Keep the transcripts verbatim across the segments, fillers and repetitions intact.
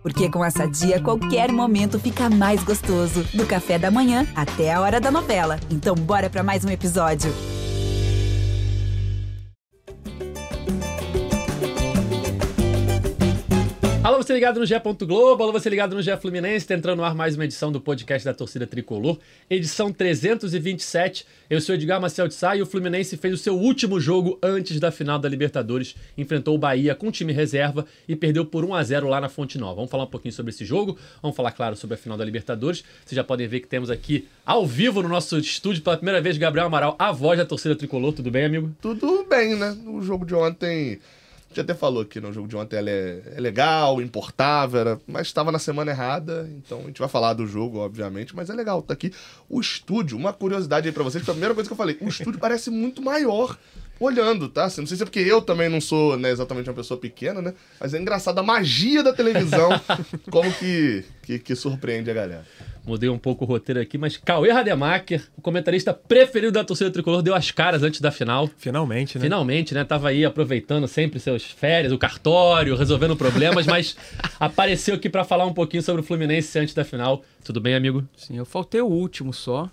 Porque com a Sadia, qualquer momento fica mais gostoso. Do café da manhã até a hora da novela. Então bora pra mais um episódio. Alô, você ligado no G E. Globo, alô, você ligado no G E Fluminense, tá entrando no ar mais uma edição do podcast da Torcida Tricolor, edição trezentos e vinte e sete. Eu sou Edgar Marcel de Sá e o Fluminense fez o seu último jogo antes da final da Libertadores, enfrentou o Bahia com time reserva e perdeu por um a zero lá na Fonte Nova. Vamos falar um pouquinho sobre esse jogo, vamos falar, claro, sobre a final da Libertadores. Vocês já podem ver que temos aqui, ao vivo no nosso estúdio, pela primeira vez, Gabriel Amaral, a voz da Torcida Tricolor. Tudo bem, amigo? Tudo bem, né? O jogo de ontem... A gente até falou aqui no jogo de ontem, ela é, é legal, importável, era, mas estava na semana errada, então a gente vai falar do jogo, obviamente, mas é legal, tá aqui. O estúdio, uma curiosidade aí pra vocês, foi a primeira coisa que eu falei, o estúdio parece muito maior olhando, tá? Não sei se é porque eu também não sou, né, exatamente uma pessoa pequena, né? Mas é engraçado a magia da televisão, como que, que, que surpreende a galera. Mudei um pouco o roteiro aqui, mas Cauê Rademacher, o comentarista preferido da Torcida Tricolor, deu as caras antes da final. Finalmente, né? Finalmente, né? Tava aí aproveitando sempre seus férias, o cartório, resolvendo problemas, mas apareceu aqui pra falar um pouquinho sobre o Fluminense antes da final. Tudo bem, amigo? Sim, eu faltei o último só.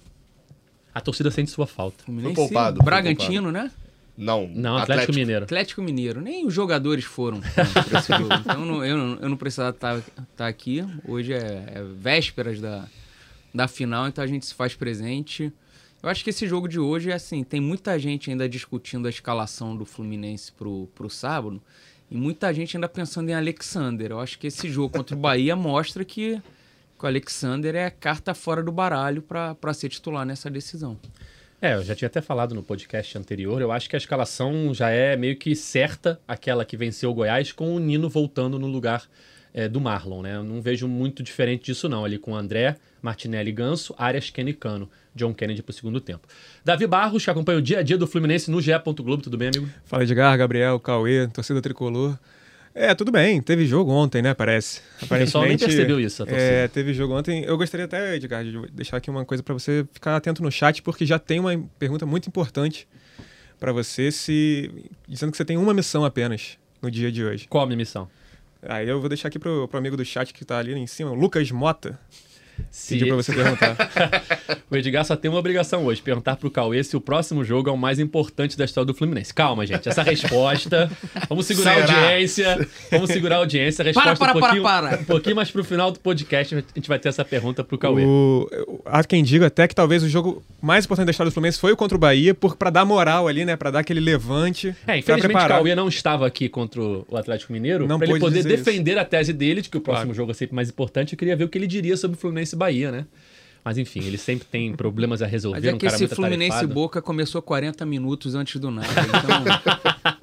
A torcida sente sua falta. Fluminense, Foi poupado, foi Bragantino, poupado. né? Não, Não, Atlético, Atlético Mineiro. Atlético Mineiro. Nem os jogadores foram para esse jogo. Então não, eu, não, eu não precisava estar, estar aqui. Hoje é, é vésperas da, da final, então a gente se faz presente. Eu acho que esse jogo de hoje é assim, tem muita gente ainda discutindo a escalação do Fluminense pro, pro sábado e muita gente ainda pensando em Alexander. Eu acho que esse jogo contra o Bahia mostra que, que o Alexander é carta fora do baralho para ser titular nessa decisão. É, eu já tinha até falado no podcast anterior, eu acho que a escalação já é meio que certa, aquela que venceu o Goiás, com o Nino voltando no lugar é, do Marlon, né? Eu não vejo muito diferente disso não, ali com o André, Martinelli, Ganso, Arias, Kenny, Cano, John Kennedy pro segundo tempo. Davi Barros, que acompanha o dia a dia do Fluminense no G E. Globo, tudo bem, amigo? Fala, Edgar, Gabriel, Cauê, torcida Tricolor. É, tudo bem, teve jogo ontem, né, parece. O pessoal nem percebeu isso, a torcida. É, teve jogo ontem. Eu gostaria até, Edgar, de deixar aqui uma coisa pra você ficar atento no chat, porque já tem uma pergunta muito importante pra você, se dizendo que você tem uma missão apenas no dia de hoje. Qual a minha missão? Aí eu vou deixar aqui pro, pro amigo do chat que tá ali em cima, o Lucas Mota. Se... Pediu pra você perguntar. O Edgar só tem uma obrigação hoje, perguntar pro Cauê se o próximo jogo é o mais importante da história do Fluminense. Calma, gente, essa resposta... Vamos segurar Será? a audiência. Vamos segurar a audiência. A resposta Para, para, um pouquinho, para, para. um pouquinho mais pro final do podcast, a gente vai ter essa pergunta pro Cauê. O, há quem diga até que talvez o jogo mais importante da história do Fluminense foi o contra o Bahia, por, pra dar moral ali, né? Pra dar aquele levante. É, infelizmente o preparar. Cauê não estava aqui contra o Atlético Mineiro, Não pra ele pôde poder dizer defender a tese dele de que o próximo Claro. jogo é sempre mais importante. Eu queria ver o que ele diria sobre o Fluminense e Bahia, né? Mas enfim, ele sempre tem problemas a resolver. Mas é um que cara esse muito Fluminense atarefado. Boca começou quarenta minutos antes do nada. Então,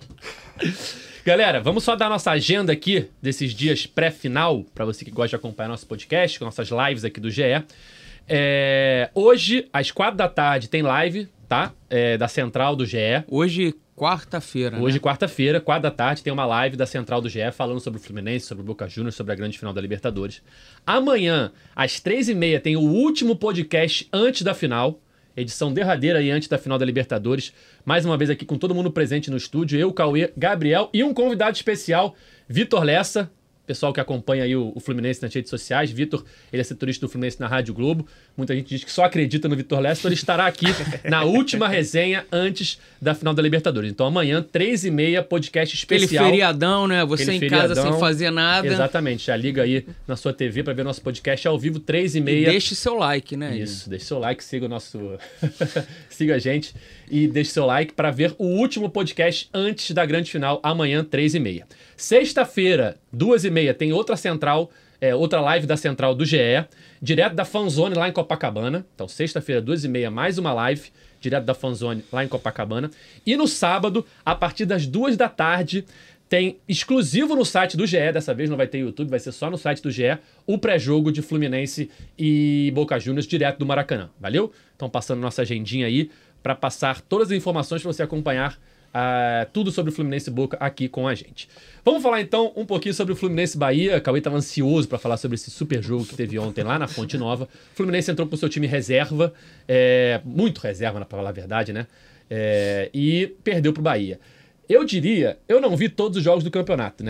Galera, vamos só dar nossa agenda aqui desses dias pré-final, para você que gosta de acompanhar nosso podcast, com nossas lives aqui do G E. É, hoje, às quatro da tarde, tem live, tá? É, da Central do G E. hoje, quarta-feira, Hoje, né? quarta-feira, quatro da tarde, tem uma live da Central do G E falando sobre o Fluminense, sobre o Boca Juniors, sobre a grande final da Libertadores. Amanhã, às três e meia, tem o último podcast antes da final, edição derradeira aí antes da final da Libertadores. Mais uma vez aqui com todo mundo presente no estúdio, eu, Cauê, Gabriel e um convidado especial, Vitor Lessa. Pessoal que acompanha aí o, o Fluminense nas redes sociais. Vitor, ele é setorista do Fluminense na Rádio Globo. Muita gente diz que só acredita no Vitor Lessa, então ele estará aqui na última resenha antes da final da Libertadores. Então amanhã, três e meia, podcast Aquele especial. feriadão, né? Você Aquele em casa feriadão. sem fazer nada. Exatamente, já liga aí na sua T V para ver nosso podcast ao vivo, três e E meia. deixe seu like, né? Isso, deixe seu like, siga o nosso... siga a gente e deixe seu like para ver o último podcast antes da grande final, amanhã, três e meia. Sexta-feira, duas e meia, tem outra central, é, outra live da Central do G E, direto da Fanzone lá em Copacabana. Então, sexta-feira, duas e meia, mais uma live, direto da Fanzone lá em Copacabana. E no sábado, a partir das duas da tarde, tem exclusivo no site do G E, dessa vez não vai ter YouTube, vai ser só no site do G E, o pré-jogo de Fluminense e Boca Juniors direto do Maracanã. Valeu? Então, passando nossa agendinha aí para passar todas as informações para você acompanhar Uh, tudo sobre o Fluminense Boca aqui com a gente. Vamos falar então um pouquinho sobre o Fluminense Bahia. O Cauê estava ansioso para falar sobre esse super jogo que teve ontem lá na Fonte Nova. O Fluminense entrou com o seu time reserva, é, muito reserva, para falar a verdade, né? É, e perdeu para o Bahia. Eu diria, eu não vi todos os jogos do campeonato, né?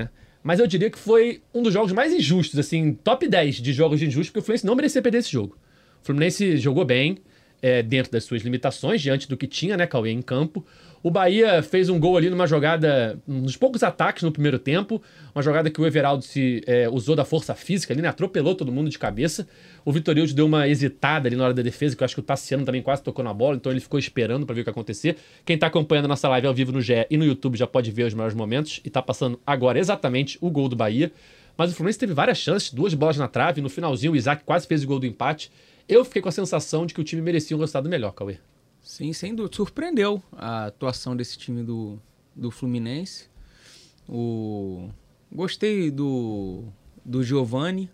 Mas eu diria que foi um dos jogos mais injustos, assim, top dez de jogos injustos, porque o Fluminense não merecia perder esse jogo. O Fluminense jogou bem, é, dentro das suas limitações, diante do que tinha, né, Cauê, em campo. O Bahia fez um gol ali numa jogada, nos poucos ataques no primeiro tempo, uma jogada que o Everaldo se é, usou da força física ali, né, atropelou todo mundo de cabeça. O Vitorioso deu uma hesitada ali na hora da defesa, que eu acho que o Tassiano também quase tocou na bola, então ele ficou esperando para ver o que ia acontecer. Quem tá acompanhando a nossa live ao vivo no G E e no YouTube já pode ver os melhores momentos, e tá passando agora exatamente o gol do Bahia. Mas o Fluminense teve várias chances, duas bolas na trave, no finalzinho o Isaac quase fez o gol do empate. Eu fiquei com a sensação de que o time merecia um resultado melhor, Cauê. Sim, sem dúvida. Surpreendeu a atuação desse time do, do Fluminense. O... Gostei do, do Giovani.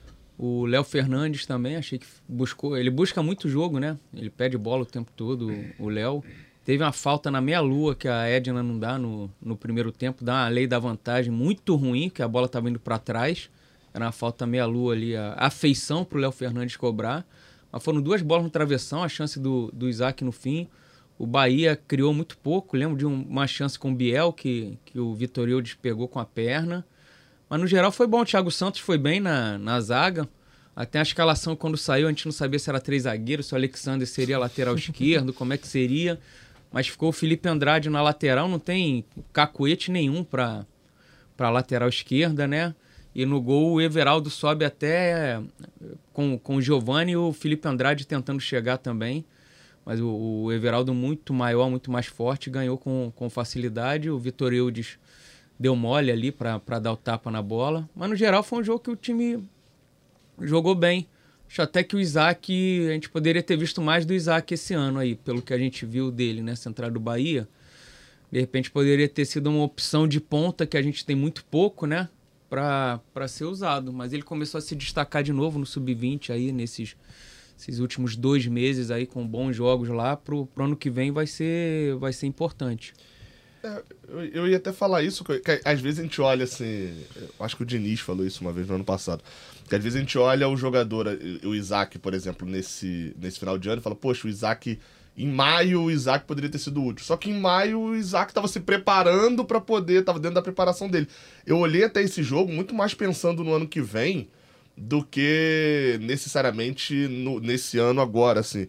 O Léo Fernandes também, achei que buscou... Ele busca muito jogo, né? Ele pede bola o tempo todo, o Léo. Teve uma falta na meia-lua que a Edna não dá no, no primeiro tempo. Dá uma lei da vantagem muito ruim, que a bola estava indo para trás. Era uma falta meia-lua ali, a afeição para o Léo Fernandes cobrar. Mas foram duas bolas no travessão, a chance do, do Isaac no fim. O Bahia criou muito pouco. Lembro de um, uma chance com o Biel, que, que o Vitorioso pegou com a perna. Mas no geral foi bom. O Thiago Santos foi bem na, na zaga. Até a escalação, quando saiu, a gente não sabia se era três zagueiros, se o Alexander seria lateral esquerdo, como é que seria. Mas ficou o Felipe Andrade na lateral. Não tem cacuete nenhum para a lateral esquerda, né? E no gol o Everaldo sobe até com, com o Giovani e o Felipe Andrade tentando chegar também. Mas o, o Everaldo muito maior, muito mais forte, ganhou com, com facilidade. O Vitor Eudes deu mole ali para dar o tapa na bola. Mas no geral foi um jogo que o time jogou bem. Acho até que o Isaac, a gente poderia ter visto mais do Isaac esse ano aí, pelo que a gente viu dele, né? Central do Bahia. De repente poderia ter sido uma opção de ponta que a gente tem muito pouco, né? para ser usado, mas ele começou a se destacar de novo no sub vinte aí, nesses esses últimos dois meses aí, com bons jogos lá, pro, pro ano que vem vai ser, vai ser importante. É, eu, eu ia até falar isso, que, que às vezes a gente olha assim, eu acho que o Diniz falou isso uma vez no ano passado, que às vezes a gente olha o jogador, o Isaac, por exemplo, nesse, nesse final de ano e fala, poxa, o Isaac... Em maio, o Isaac poderia ter sido útil. Só que em maio, o Isaac estava se preparando para poder... Estava dentro da preparação dele. Eu olhei até esse jogo muito mais pensando no ano que vem do que necessariamente no, nesse ano agora, assim.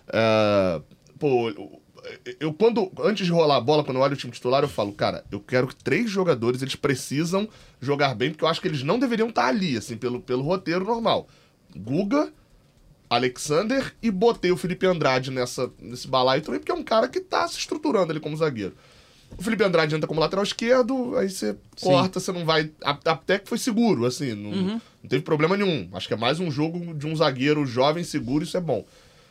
Uh, pô, eu quando... Antes de rolar a bola, quando eu olho o time titular, eu falo, cara, eu quero que três jogadores, eles precisam jogar bem, porque eu acho que eles não deveriam estar ali, assim, pelo, pelo roteiro normal. Guga... Alexander, e botei o Felipe Andrade nessa, nesse balaio também, porque é um cara que tá se estruturando ali como zagueiro. O Felipe Andrade entra como lateral esquerdo, aí você Sim. corta, você não vai... Até que foi seguro, assim, não, uhum. não teve problema nenhum. Acho que é mais um jogo de um zagueiro jovem, seguro, isso é bom.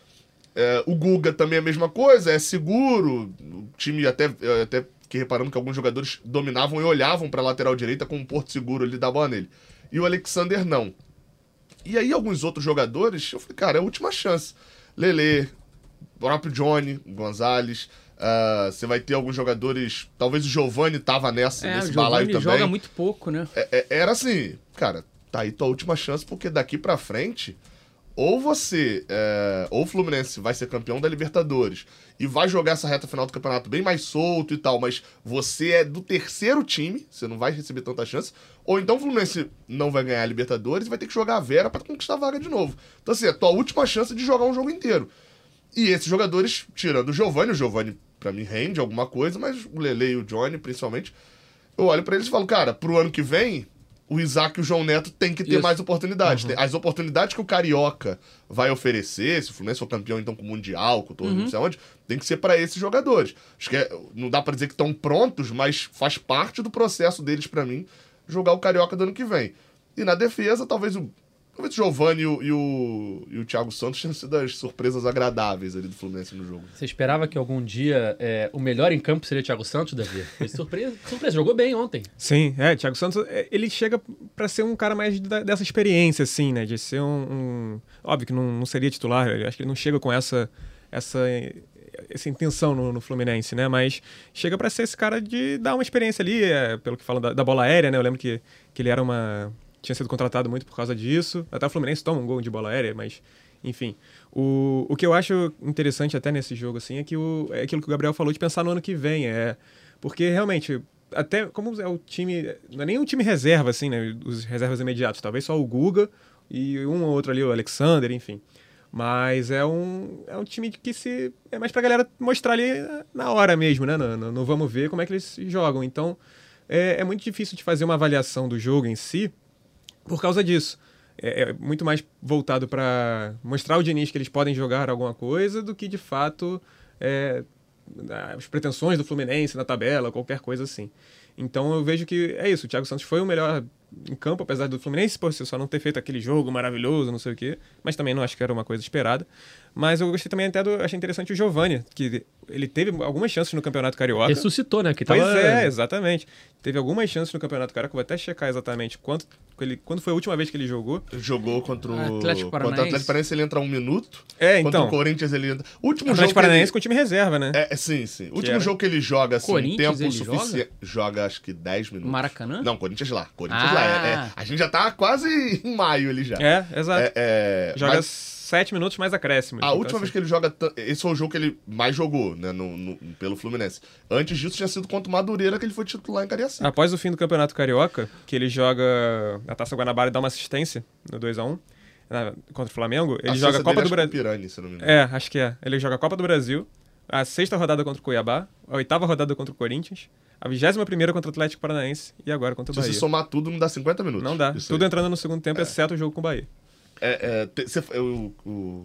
É, o Guga também é a mesma coisa, é seguro, o time até... até fiquei reparando que alguns jogadores dominavam e olhavam pra lateral direita com um porto seguro ali da bola nele. E o Alexander não. E aí alguns outros jogadores, eu falei, cara, é a última chance. Lelê, o próprio Johnny Gonzalez, uh, você vai ter alguns jogadores, talvez o Giovani tava nessa, é, nesse o balaio também. joga muito pouco, né? É, é, era assim, cara, tá aí tua última chance, porque daqui pra frente, ou você, é, ou o Fluminense vai ser campeão da Libertadores e vai jogar essa reta final do campeonato bem mais solto e tal, mas você é do terceiro time, você não vai receber tanta chance, ou então o Fluminense não vai ganhar a Libertadores e vai ter que jogar a Vera pra conquistar a vaga de novo. Então assim, é a tua última chance de jogar um jogo inteiro. E esses jogadores, tirando o Giovani, o Giovani pra mim rende alguma coisa, mas o Lele e o Johnny principalmente, eu olho pra eles e falo, cara, pro ano que vem... o Isaac e o João Neto tem que ter Isso. mais oportunidades. Uhum. As oportunidades que o Carioca vai oferecer, se o Fluminense for campeão então com o Mundial, com todo mundo, uhum. não sei onde, tem que ser para esses jogadores. Acho que é, não dá para dizer que estão prontos, mas faz parte do processo deles, para mim, jogar o Carioca do ano que vem. E na defesa, talvez o, talvez o Giovani e o, e, o, e o Thiago Santos tenham sido as surpresas agradáveis ali do Fluminense no jogo. Você esperava que algum dia é, o melhor em campo seria o Thiago Santos, Davi? Foi surpresa, surpresa, jogou bem ontem. Sim, é, Thiago Santos, ele chega para ser um cara mais da, dessa experiência, assim, né, de ser um... um óbvio que não, não seria titular, acho que ele não chega com essa, essa, essa intenção no, no Fluminense, né, mas chega para ser esse cara de dar uma experiência ali, é, pelo que falam da, da bola aérea, né, eu lembro que, que ele era uma... tinha sido contratado muito por causa disso. Até o Fluminense toma um gol de bola aérea, mas, enfim. O, o que eu acho interessante até nesse jogo, assim, é que o, é aquilo que o Gabriel falou de pensar no ano que vem. É, porque, realmente, até como é o time, não é nem um time reserva, assim, né? Os reservas imediatos, talvez só o Guga e um ou outro ali, o Alexander, enfim. Mas é um, é um time que se é mais pra galera mostrar ali na hora mesmo, né? No, no, no vamos ver como é que eles jogam. Então, é, é muito difícil de fazer uma avaliação do jogo em si por causa disso. É, é muito mais voltado para mostrar ao Diniz que eles podem jogar alguma coisa do que, de fato, é, as pretensões do Fluminense na tabela, qualquer coisa assim. Então eu vejo que é isso, o Thiago Santos foi o melhor em campo, apesar do Fluminense, por si só não ter feito aquele jogo maravilhoso, não sei o quê, mas também não acho que era uma coisa esperada. Mas eu gostei também até do, achei interessante o Giovani, que ele teve algumas chances no Campeonato Carioca. Ressuscitou, né? Que pois tava... é, exatamente. Teve algumas chances no Campeonato Carioca, vou até checar exatamente quanto, ele, quando foi a última vez que ele jogou. Jogou contra o Atlético Paranaense. Contra o Atlético Paranaense ele entra um minuto. É, Contra então. o Corinthians ele entra... O último O jogo Atlético Paranaense ele... com o time reserva, né? É, sim, sim. O último era? jogo que ele joga, assim, um Corinthians, tempo ele suficiente... Joga? acho que dez minutos. Maracanã? Não, Corinthians lá. Corinthians Ah. lá. É, é. A gente já tá quase em maio ele já. É, exato. É, é, Joga mas sete minutos mais acréscimos. a então, última assim. vez que ele joga... t- Esse foi o jogo que ele mais jogou, né? No, no- pelo Fluminense. Antes disso tinha sido contra o Madureira que ele foi titular em Cariacica. Após o fim do Campeonato Carioca, que ele joga a Taça Guanabara e dá uma assistência no dois a um na- contra o Flamengo, ele A joga a assistência Copa dele, do acho que Brasil. é o Pirani, se eu não me engano. É, acho que é. Ele joga a Copa do Brasil, a sexta rodada contra o Cuiabá, a oitava rodada contra o Corinthians, a vigésima primeira contra o Atlético Paranaense e agora contra o Se você Bahia. somar tudo, não dá cinquenta minutos. Não dá. Isso Tudo aí. entrando no segundo tempo, exceto o jogo com o Bahia. É, é, te- cê- eu- o,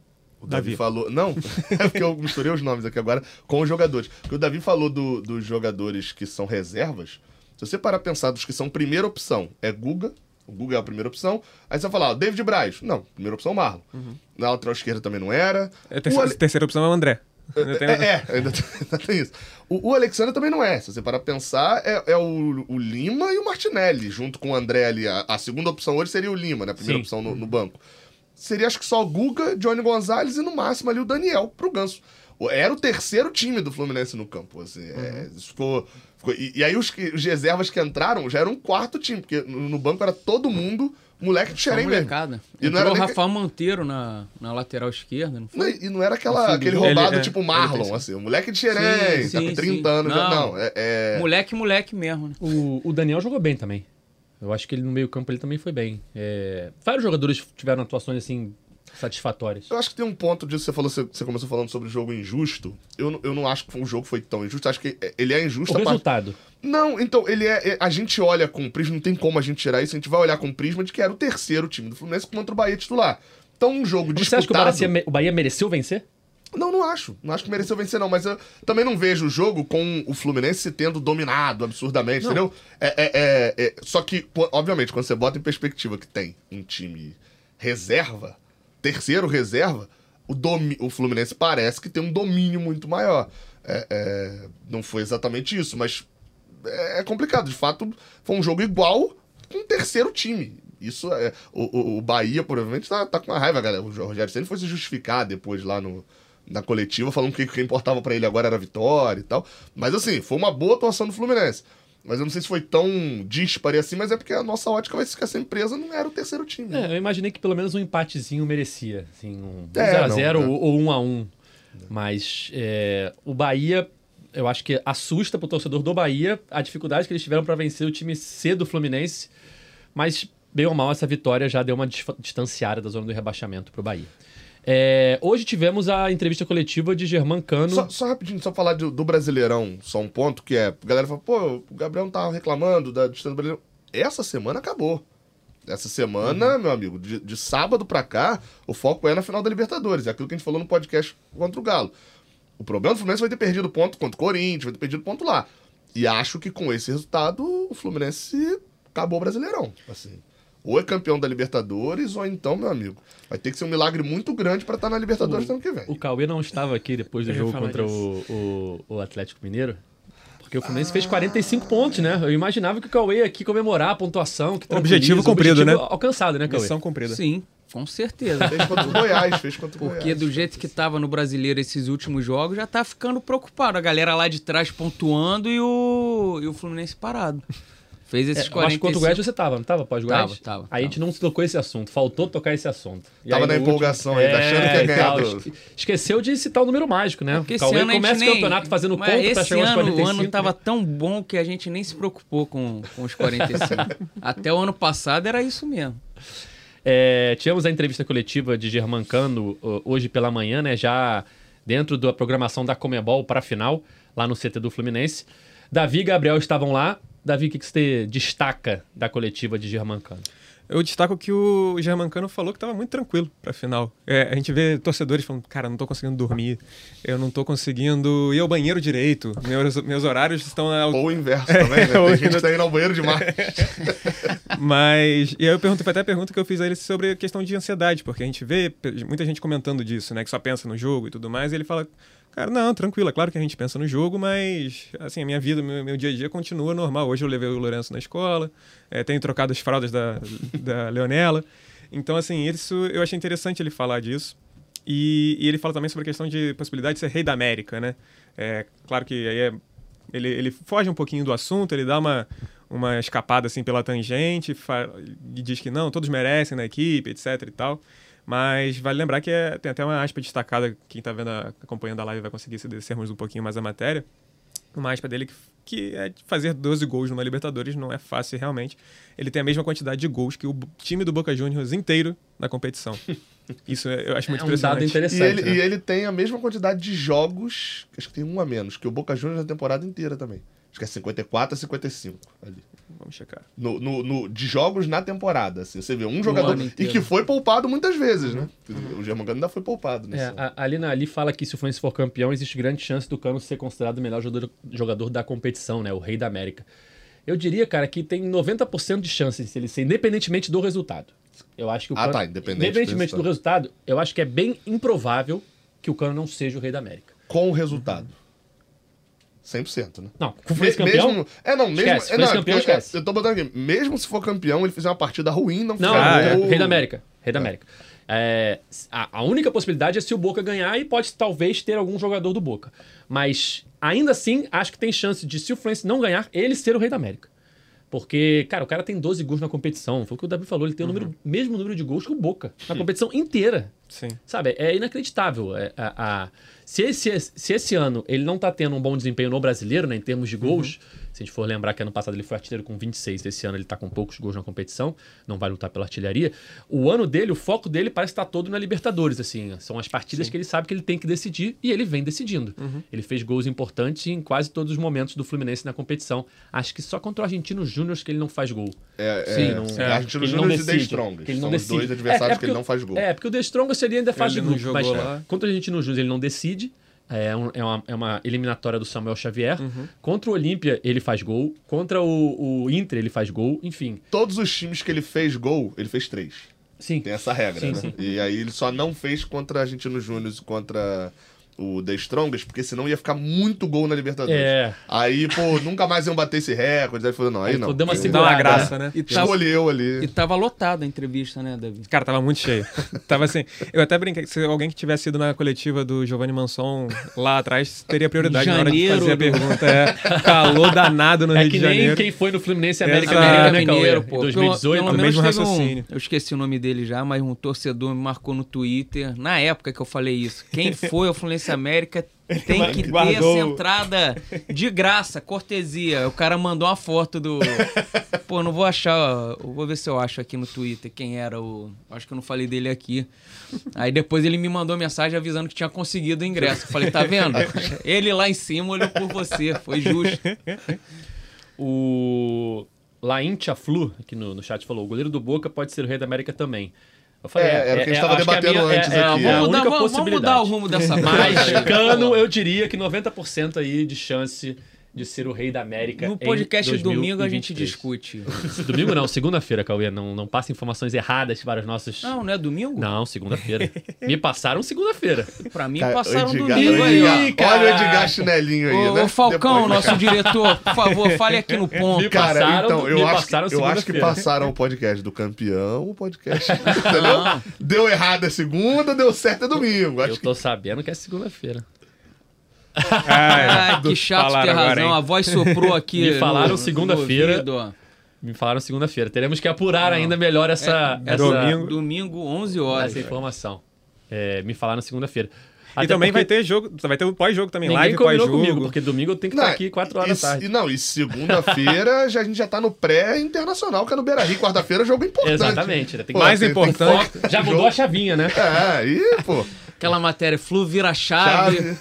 o Davi. Davi. falou... Não, é porque eu misturei os nomes aqui agora com os jogadores. Porque o Davi falou do- dos jogadores que são reservas. Se você parar a pensar dos que são primeira opção, é Guga. O Guga é a primeira opção. Aí você vai falar, ó, David Braz. Não, primeira opção, Marlon. Na lateral esquerda também não era. É, a O terceira, Ale- terceira opção é o André. Ainda tem- É, é, ainda, tem- ainda tem isso. O, o Alexander também não é. Se você parar pra pensar, é, é o, o Lima e o Martinelli, junto com o André ali. A, a segunda opção hoje seria o Lima, né? A primeira Sim. opção no, no banco. Seria, acho que só o Guga, Johnny Gonzalez e no máximo ali o Daniel pro Ganso. O- Era o terceiro time do Fluminense no campo. Assim, é, isso ficou, ficou- e, e aí os, que- os reservas que entraram já eram um quarto time, porque no, no banco era todo mundo moleque de Só Xerém mesmo. molecada. E não Entrou era o nem- Rafael Monteiro na, na lateral esquerda, não Não, foi? e não era aquela, Filho aquele dele. roubado Ele- é, tipo ele Marlon, tem- assim, o moleque de Xerém, Sim, tá com sim, trinta sim. anos. já- Não. Não, é, é- Moleque, moleque mesmo, né? O, o Daniel jogou bem também. Eu acho que ele no meio campo ele também foi bem. É, vários jogadores tiveram atuações assim satisfatórias. Eu acho que tem um ponto disso, você falou, você, você começou falando sobre o jogo injusto. Eu, não- eu não acho que o jogo foi tão injusto, acho que ele é injusto O a part- resultado. Não, então, ele é, é- a gente olha com o prisma, não tem como a gente tirar isso, a gente vai olhar com o prisma de que era o terceiro time do Fluminense contra o Bahia titular. Então, um jogo Você acha que o disputado... Bahia, o Bahia mereceu vencer? Não, não acho. Não acho que mereceu vencer, não. Mas eu também não vejo o jogo com o Fluminense tendo dominado absurdamente, entendeu? É, é, é, é- Só que, pô, obviamente, quando você bota em perspectiva que tem um time reserva, terceiro reserva, o, domi... o Fluminense parece que tem um domínio muito maior. É, é, Não foi exatamente isso, mas é complicado. De fato, foi um jogo igual com um terceiro time. Isso é. O, o, o Bahia, provavelmente, tá, tá com uma raiva, galera. O Rogério Ceni foi se justificar depois lá no, na coletiva, falando que o que importava pra ele agora era a vitória e tal. Mas assim, foi uma boa atuação do Fluminense. Mas eu não sei se foi tão dispare assim, mas é porque a nossa ótica vai ficar sem presa, não era o terceiro time. É, eu imaginei que pelo menos um empatezinho merecia. Assim, um É, zero a zero não, é. ou, ou um a um. Mas é, o Bahia, eu acho que assusta pro torcedor do Bahia a dificuldade que eles tiveram para vencer o time C do Fluminense. Mas, bem ou mal, essa vitória já deu uma dis- distanciada da zona do rebaixamento pro Bahia. É, hoje tivemos a entrevista coletiva de Germán Cano. Só, só rapidinho, só falar do, do Brasileirão, só um ponto, que é, a galera fala, pô, o Gabriel não tava reclamando da distância do Brasileirão. Essa semana acabou. Essa semana, meu amigo, de, de sábado pra cá, o foco é na final da Libertadores. É aquilo que a gente falou no podcast contra o Galo. O problema do Fluminense vai ter perdido ponto contra o Corinthians, vai ter perdido ponto lá. E acho que com esse resultado, o Fluminense acabou o Brasileirão. Assim, ou é campeão da Libertadores, ou então, meu amigo, vai ter que ser um milagre muito grande pra estar na Libertadores no ano que vem. O Cauê não estava aqui depois do Eu ia jogo falar contra disso. o, o, o Atlético Mineiro. Porque o Fluminense fez quarenta e cinco pontos, né? Eu imaginava que o Cauê ia aqui comemorar a pontuação. Que Objetivo tranquiliza, cumprido, objetivo né? Alcançado, né, Cauê? Missão cumprida. Sim, com certeza. Fez contra o Goiás, fez contra o Porque Goiás. do jeito que tava no Brasileiro esses últimos jogos, já tá ficando preocupado. A galera lá de trás pontuando e o, e o Fluminense parado. Fez esses É, eu quarenta acho e que contra o cinco. Goiás você tava, não tava pós-Goiás? Tava, tava, Aí a gente tava. não tocou esse assunto, faltou tocar esse assunto. E Tava aí, na no empolgação último- ainda, achando que ia ganhar tal, do- esque- Esqueceu de citar o número mágico, né? Porque O esse Cauê ano a gente começa nem... o campeonato fazendo Mas conta pra esse chegar aos ano, quarenta e cinco. o ano tava né? tão bom que a gente nem se preocupou com, com os quarenta e cinco. Até o ano passado era isso mesmo. É, tivemos a entrevista coletiva de Germancano uh, hoje pela manhã, né? Já dentro da programação da Comebol para a final, lá no C T do Fluminense. Davi e Gabriel estavam lá. Davi, o que que você destaca da coletiva de Germancano? Eu destaco que o Germancano falou que estava muito tranquilo para a final. É, a gente vê torcedores falando, cara, não tô conseguindo dormir, eu não tô conseguindo ir ao banheiro direito, meus, meus horários estão... Na... Ou o inverso também, né? ou Tem gente ainda- que tá indo ao banheiro demais. Mas, e aí eu pergunto, foi até a pergunta que eu fiz a ele sobre a questão de ansiedade, porque a gente vê pe- muita gente comentando disso, né, que só pensa no jogo e tudo mais, e ele fala, cara, não, tranquilo, é claro que a gente pensa no jogo, mas, assim, a minha vida, meu, meu dia a dia continua normal. Hoje eu levei o Lourenço na escola, é, tenho trocado as fraldas da, da Leonela, então, assim, isso eu achei interessante ele falar disso. E, e ele fala também sobre a questão de possibilidade de ser rei da América, né? É, claro que aí é, ele, ele foge um pouquinho do assunto, ele dá uma, uma escapada assim pela tangente fa- e diz que não, todos merecem na equipe, etc e tal. Mas vale lembrar que é, tem até uma aspa destacada, quem está vendo a, acompanhando a live vai conseguir se descermos um pouquinho mais a matéria. Uma aspa dele que, que é de fazer doze gols numa Libertadores não é fácil realmente. Ele tem a mesma quantidade de gols que o time do Boca Juniors inteiro na competição. Isso é- eu acho muito É um dado impressionante. E interessante, ele, né? e ele tem a mesma quantidade de jogos, acho que tem um a menos, que o Boca Juniors na temporada inteira também. Acho que é cinquenta e quatro a cinquenta e cinco ali. Vamos checar. No, no, no- de jogos na temporada, assim. Você vê um jogador ano e inteiro. que foi poupado muitas vezes, né? O Germancano ainda foi poupado nesse É, ano. a- ali, na, ali fala que se o Fluminense for campeão, existe grande chance do Cano ser considerado o melhor jogador, jogador da competição, né? O rei da América. Eu diria, cara, que tem noventa por cento de chances de ele ser, independentemente do resultado. Eu acho que o Ah, Cano, tá, independente do independentemente do resultado, eu acho que é bem improvável que o Cano não seja o rei da América. Com o resultado. cem por cento, né? Não, com o Fluminense campeão? Mesmo, é, não, mesmo. Esquece, é, não, Fluminense é campeão, porque, é, esquece. eu tô botando aqui, mesmo se for campeão, ele fizer uma partida ruim, não Não, fizer Ah, é. gol. rei da América. Rei da América. É, a, a única possibilidade é se o Boca ganhar e pode talvez ter algum jogador do Boca. Mas ainda assim, acho que tem chance de, se o Fluminense não ganhar, ele ser o rei da América. Porque, cara, o cara tem doze gols na competição. Foi o que o Davi falou, ele tem o número, mesmo número de gols que o Boca. Na competição inteira. Sim. Sabe, é inacreditável. É, a, a- se, esse, se esse ano ele não tá tendo um bom desempenho no brasileiro, né, em termos de gols, se a gente for lembrar que ano passado ele foi artilheiro com vinte e seis, esse ano ele tá com poucos gols na competição, não vai lutar pela artilharia. O ano dele, o foco dele parece estar todo na Libertadores, assim. São as partidas que ele sabe que ele tem que decidir e ele vem decidindo. Ele fez gols importantes em quase todos os momentos do Fluminense na competição. Acho que só contra o Argentino Júnior que ele não faz gol. É, é, Sim, é, não- é, Argentino que ele não Júnior e The decide, Strongest. que ele não São os decide. dois adversários É, é que ele porque não faz gol. É, porque o The Strongest ele ainda faz Ele de não grupo, mas jogou lá. contra o Argentino Júnior ele não decide. É, um- é uma, é uma eliminatória do Samuel Xavier. Contra o Olímpia ele faz gol. Contra o, o Inter ele faz gol. Enfim, Todos os times que ele fez gol, ele fez três. sim. Tem essa regra, Sim, né? sim. E aí ele só não fez contra Argentino Júnior e contra o The Strongest, porque senão ia ficar muito gol na Libertadores. É. Aí, pô, nunca mais iam bater esse recorde. Aí falou, não, aí Aí, não. pô, deu uma Eu- Dá uma segurada, graça, né? E tava, Escolheu ali. e tava lotada a entrevista, né, Davi? Cara, tava muito cheio. Tava assim. Eu até brinquei, se alguém que tivesse ido na coletiva do Giovanni Manson lá atrás, teria prioridade na hora de Janeiro fazer a do- pergunta. É, calor danado no É Rio que de nem Janeiro. quem foi no Fluminense América Exato. Mineiro, América né, Cauê? Mineiro, Em pô. dois mil e dezoito. Pelo, pelo mesmo menos teve raciocínio. um, eu esqueci o nome dele já, mas um torcedor me marcou no Twitter, na época que eu falei isso. Quem foi ao Fluminense América tem que ter Guardou. essa entrada de graça, cortesia. O cara mandou uma foto do... Pô, não vou achar... ó, eu vou ver se eu acho aqui no Twitter quem era o... Acho que eu não falei dele aqui. Aí depois ele me mandou mensagem avisando que tinha conseguido o ingresso. Eu falei, tá vendo? Ele lá em cima olhou por você. Foi justo. O Lain Flu, aqui no, no chat, falou: o goleiro do Boca pode ser o rei da América também. Eu falei, É, era o que a gente tava acho que debatendo minha- antes é, é, aqui, É, é. a Vamos mudar, única vamos, vamos possibilidade. mudar o rumo dessa Mas coisa. Cano, eu diria que noventa por cento aí de chance de ser o rei da América. No em podcast de domingo a gente dois mil e vinte e três. discute. Domingo não, segunda-feira, Cauê. Não, não passa informações erradas para os nossos. Não, não é domingo? Não, segunda-feira. Me passaram segunda-feira. Pra mim Cara, passaram o Edgar- domingo o aí, Edgar- ó. Ih, Olha o caraca. Edgar Chinelinho aí, Ô, né? ô, Falcão, Depois- nosso diretor, por favor, fale aqui no ponto. Me Cara, passaram então, do- eu me acho, passaram que, eu acho que segunda-feira. passaram o podcast do campeão, o podcast. Entendeu? Deu errado a segunda, deu certo a domingo. Acho Eu tô sabendo que é segunda-feira. Ah, que chato ter Falaram agora, razão. hein? A voz soprou aqui. Me falaram no- segunda-feira. no ouvido, ó. Me falaram segunda-feira. Teremos que apurar Não. ainda melhor essa, É, é essa, domingo. Domingo, onze horas. essa informação. É, me falaram segunda-feira. E Até também vai porque ter jogo, vai ter o pós-jogo também, ninguém live combinou pós-jogo. comigo, porque domingo eu tenho que estar aqui quatro horas e, da tarde. E, não, e segunda-feira já, a gente já tá no pré-internacional, que é no Beira-Rio. Quarta-feira, jogo importante. Exatamente. Né? Tem que- Pô, Mais tem- tem importante- foco, Já mudou jogo. a chavinha, né? É, aí, pô. Aquela matéria, Flu vira a chave. Chave.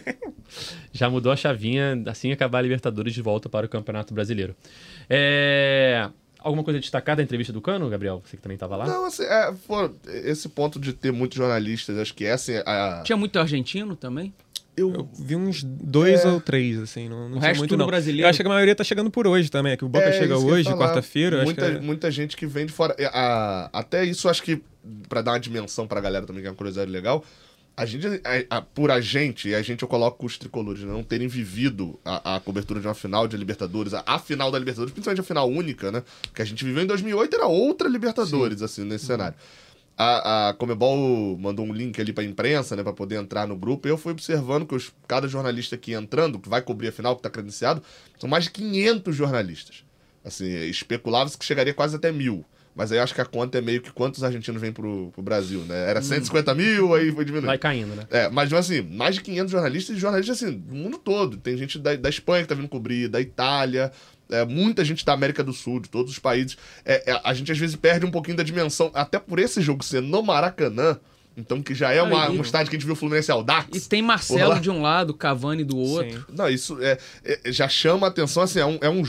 Já mudou a chavinha assim acabar a Libertadores de volta para o Campeonato Brasileiro. É... Alguma coisa a destacar da entrevista do Cano, Gabriel? Você que também estava lá? Não, assim, é, pô, esse ponto de ter muitos jornalistas, acho que é assim. A... Tinha muito argentino também? Eu, Eu vi uns dois É. ou três, assim, não, não O tinha resto muito tudo não. brasileiro. Eu acho que a maioria tá chegando por hoje também, é que o Boca É, chega isso que eu ia hoje, falar. quarta-feira, eu acho muita, que é... muita gente que vem de fora. É, a- até isso, acho que, pra dar uma dimensão pra galera também, que é uma curiosidade legal, a gente, a- a- por a gente, e a gente eu coloco os tricolores, né, não terem vivido a, a cobertura de uma final de Libertadores, a, a final da Libertadores, principalmente a final única, né? Que a gente viveu em dois mil e oito, era outra Libertadores, assim, nesse cenário. A, a Comebol mandou um link ali pra imprensa, né, pra poder entrar no grupo, e eu fui observando que os, cada jornalista aqui entrando, que vai cobrir a final, que tá credenciado, são mais de quinhentos jornalistas. Assim, especulava-se que chegaria quase até mil. Mas aí acho que a conta é meio que quantos argentinos vêm pro, pro Brasil, né? Era cento e cinquenta mil, aí foi diminuindo. Vai caindo, né? É, mas assim, mais de quinhentos jornalistas, e jornalistas assim, do mundo todo. Tem gente da, da Espanha que tá vindo cobrir, da Itália, é, muita gente da América do Sul, de todos os países. É, é, a gente às vezes perde um pouquinho da dimensão, até por esse jogo ser no Maracanã, então que já é uma, Aí, um estádio que a gente viu o Fluminense Audax. E tem Por Marcelo lá. de um lado, Cavani do outro. Sim. Não, isso é, é- já chama a atenção, assim, é um, é um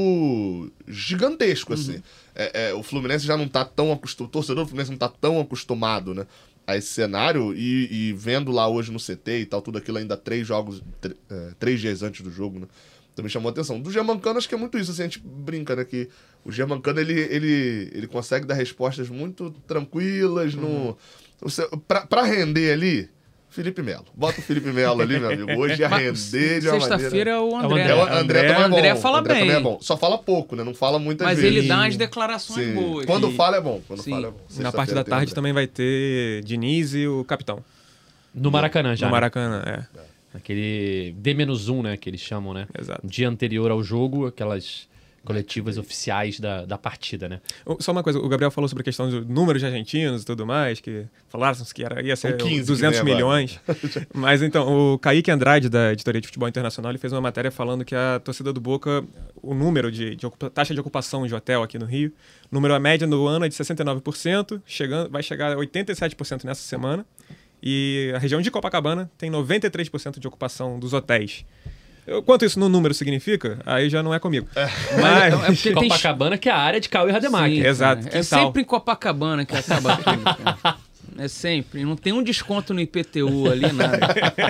jogo gigantesco, assim. É, é, o Fluminense já não tá tão acostumado, o torcedor do Fluminense não tá tão acostumado, né, a esse cenário, e, e vendo lá hoje no C T e tal, tudo aquilo ainda três jogos, tr- é, três dias antes do jogo, né, também chamou a atenção. Do Germancano, acho que é muito isso, assim, a gente brinca, né, que o Germancano, ele, ele, ele consegue dar respostas muito tranquilas, no, você, pra, pra render ali... Felipe Melo. Bota o Felipe Melo ali, meu amigo. Hoje ia render de uma maneira... Sexta-feira é o É o André. É, o André, André- também é bom. André fala André bem. também é bom. Só fala pouco, né? Não fala muitas Mas vezes. ele dá umas declarações Sim. boas. Quando E- fala é bom. Quando Sim. fala é bom. Na parte Sexta-feira da tem tarde André. também vai ter Diniz e o capitão. No Maracanã já. no né? Maracanã, é. Aquele D menos um, né? Que eles chamam, né? Exato. Dia anterior ao jogo, aquelas coletivas oficiais da, da partida, né? O- Só uma coisa, o Gabriel falou sobre a questão do número de argentinos e tudo mais, que falaram que era, ia ser São quinze que duzentos vem agora. milhões. Mas então, o Kaique Andrade, da Editoria de Futebol Internacional, ele fez uma matéria falando que a torcida do Boca, o número de, de ocupa- taxa de ocupação de hotel aqui no Rio, o número, a média no ano é de sessenta e nove por cento, chegando, vai chegar a oitenta e sete por cento nessa semana. E a região de Copacabana tem noventa e três por cento de ocupação dos hotéis. Eu- Quanto isso no número significa, aí já não é comigo. Mas, é porque tem- Copacabana, que é a área de Cauê Rademacher. Sim, Exato, cara. É quintal. sempre em Copacabana que acaba tudo, cara. É sempre. Não tem um desconto no I P T U ali, nada.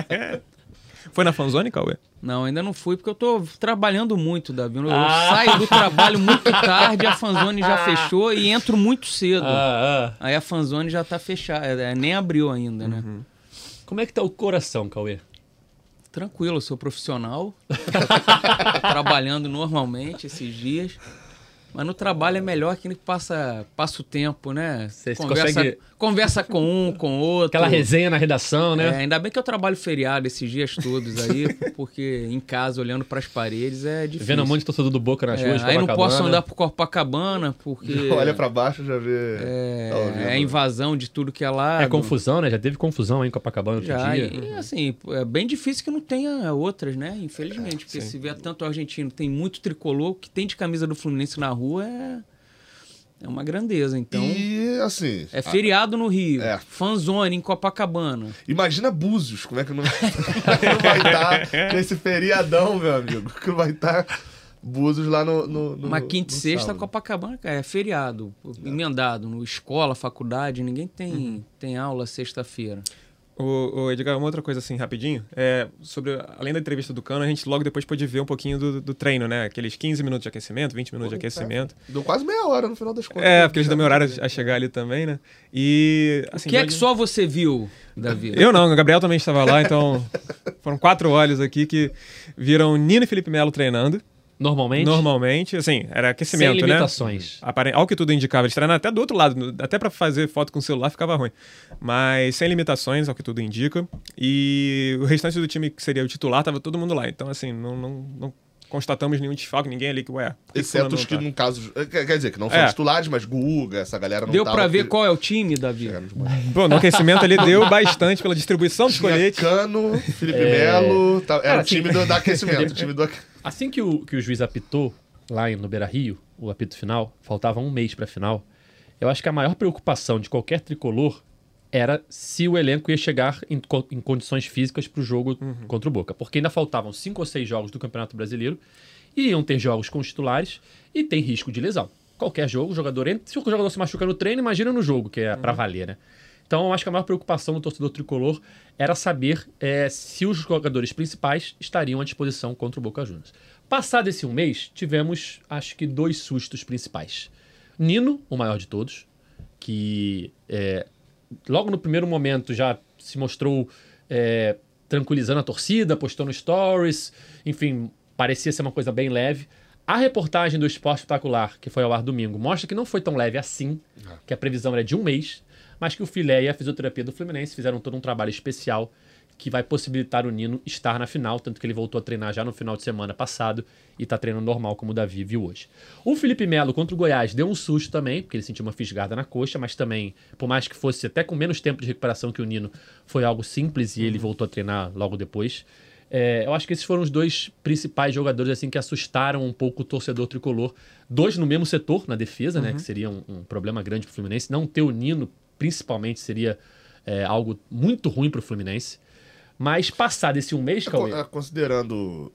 foi na Fanzone, Cauê? Não, ainda não fui, porque eu tô trabalhando muito, Davi. Eu Ah. saio do trabalho muito tarde, a Fanzone já fechou e entro muito cedo. Ah, ah. Aí a Fanzone já tá fechada, é, nem abriu ainda, né? Como é que tá o coração, Cauê? Tranquilo, eu sou profissional. Tô trabalhando normalmente esses dias. Mas no trabalho é melhor que passa, passa o tempo, né? Você conversa, consegue- conversa com um, com outro. Aquela resenha na redação, É, né? ainda bem que eu trabalho feriado esses dias todos aí, porque em casa, olhando pras paredes, é difícil. Vendo um monte de torcedor do Boca nas É, ruas de aí não Copacabana. posso andar por Copacabana, porque Olha pra baixo, já vê... é, Tá ouvindo. é invasão de tudo que é lado. É confusão, né? Já teve confusão aí em Copacabana outro Já, dia. e assim, é bem difícil que não tenha outras, né? Infelizmente, porque se vier tanto argentino, tem muito tricolor, o que tem de camisa do Fluminense na rua é, é uma grandeza. Então, E, assim... é feriado no Rio, É. fanzone em Copacabana. Imagina Búzios, como é que não, não vai estar nesse feriadão, meu amigo? Que não vai estar Búzios lá no, no, no Uma quinta e no sexta, sábado. Copacabana, cara, é feriado, emendado, no escola, faculdade, ninguém tem, Uhum. tem aula sexta-feira. O, o Edgar, uma outra coisa assim, rapidinho, é sobre, além da entrevista do Cano, a gente logo depois pôde ver um pouquinho do, do treino, né? Aqueles quinze minutos de aquecimento, vinte minutos de aquecimento. Deu quase meia hora no final das contas. É, porque eles dão meia hora a chegar ali também, né? E, O assim... que é já que de- só você viu, Davi? Eu não, o Gabriel também estava lá, então foram quatro olhos aqui que viram Nino e Felipe Melo treinando, Normalmente, normalmente, assim, era sem aquecimento, né? limitações. Apare- Ao que tudo indicava, eles treinaram até do outro lado, no- até pra fazer foto com o celular ficava ruim. Mas sem limitações, ao que tudo indica. E o restante do time que seria o titular, tava todo mundo lá. Então, assim, não, não, não, constatamos nenhum desfalque, ninguém ali que, ué... por que Exceto fulano os não que, tá? no caso, quer quer dizer, que não são É. titulares, mas Guga, essa galera não Deu tava, pra ver porque- qual é o time, Davi? Chegamos mais. Pô, no aquecimento ele deu bastante pela distribuição dos Tinha coletes. Cano, Felipe É. Melo, tá- era Cara, o time do, do aquecimento, o time do aque- Assim que o, que o juiz apitou lá no Beira-Rio, o apito final, faltava um mês para a final, eu acho que a maior preocupação de qualquer tricolor era se o elenco ia chegar em, co- em condições físicas para o jogo contra o Boca. Porque ainda faltavam cinco ou seis jogos do Campeonato Brasileiro e iam ter jogos com os titulares e tem risco de lesão. Qualquer jogo, o jogador entra. Se o jogador se machuca no treino, imagina no jogo, que é para valer, né? Então, eu acho que a maior preocupação do torcedor tricolor era saber eh, se os jogadores principais estariam à disposição contra o Boca Juniors. Passado esse um mês, tivemos, acho que, dois sustos principais. Nino, o maior de todos, que eh, logo no primeiro momento já se mostrou eh, tranquilizando a torcida, postando stories, enfim, parecia ser uma coisa bem leve. A reportagem do Esporte Espetacular, que foi ao ar domingo, mostra que não foi tão leve assim, que a previsão era de um mês, mas que o Filé e a fisioterapia do Fluminense fizeram todo um trabalho especial que vai possibilitar o Nino estar na final, tanto que ele voltou a treinar já no final de semana passado e está treinando normal, como o Davi viu hoje. O Felipe Melo contra o Goiás deu um susto também, porque ele sentiu uma fisgada na coxa, mas também, por mais que fosse até com menos tempo de recuperação que o Nino, foi algo simples e ele voltou a treinar logo depois. É, eu acho que esses foram os dois principais jogadores assim que assustaram um pouco o torcedor tricolor. Dois no mesmo setor, na defesa, né, que seria um, um problema grande para o Fluminense. Não ter o Nino, principalmente, seria é, algo muito ruim para o Fluminense. Mas passado esse um mês, Cauê... É, considerando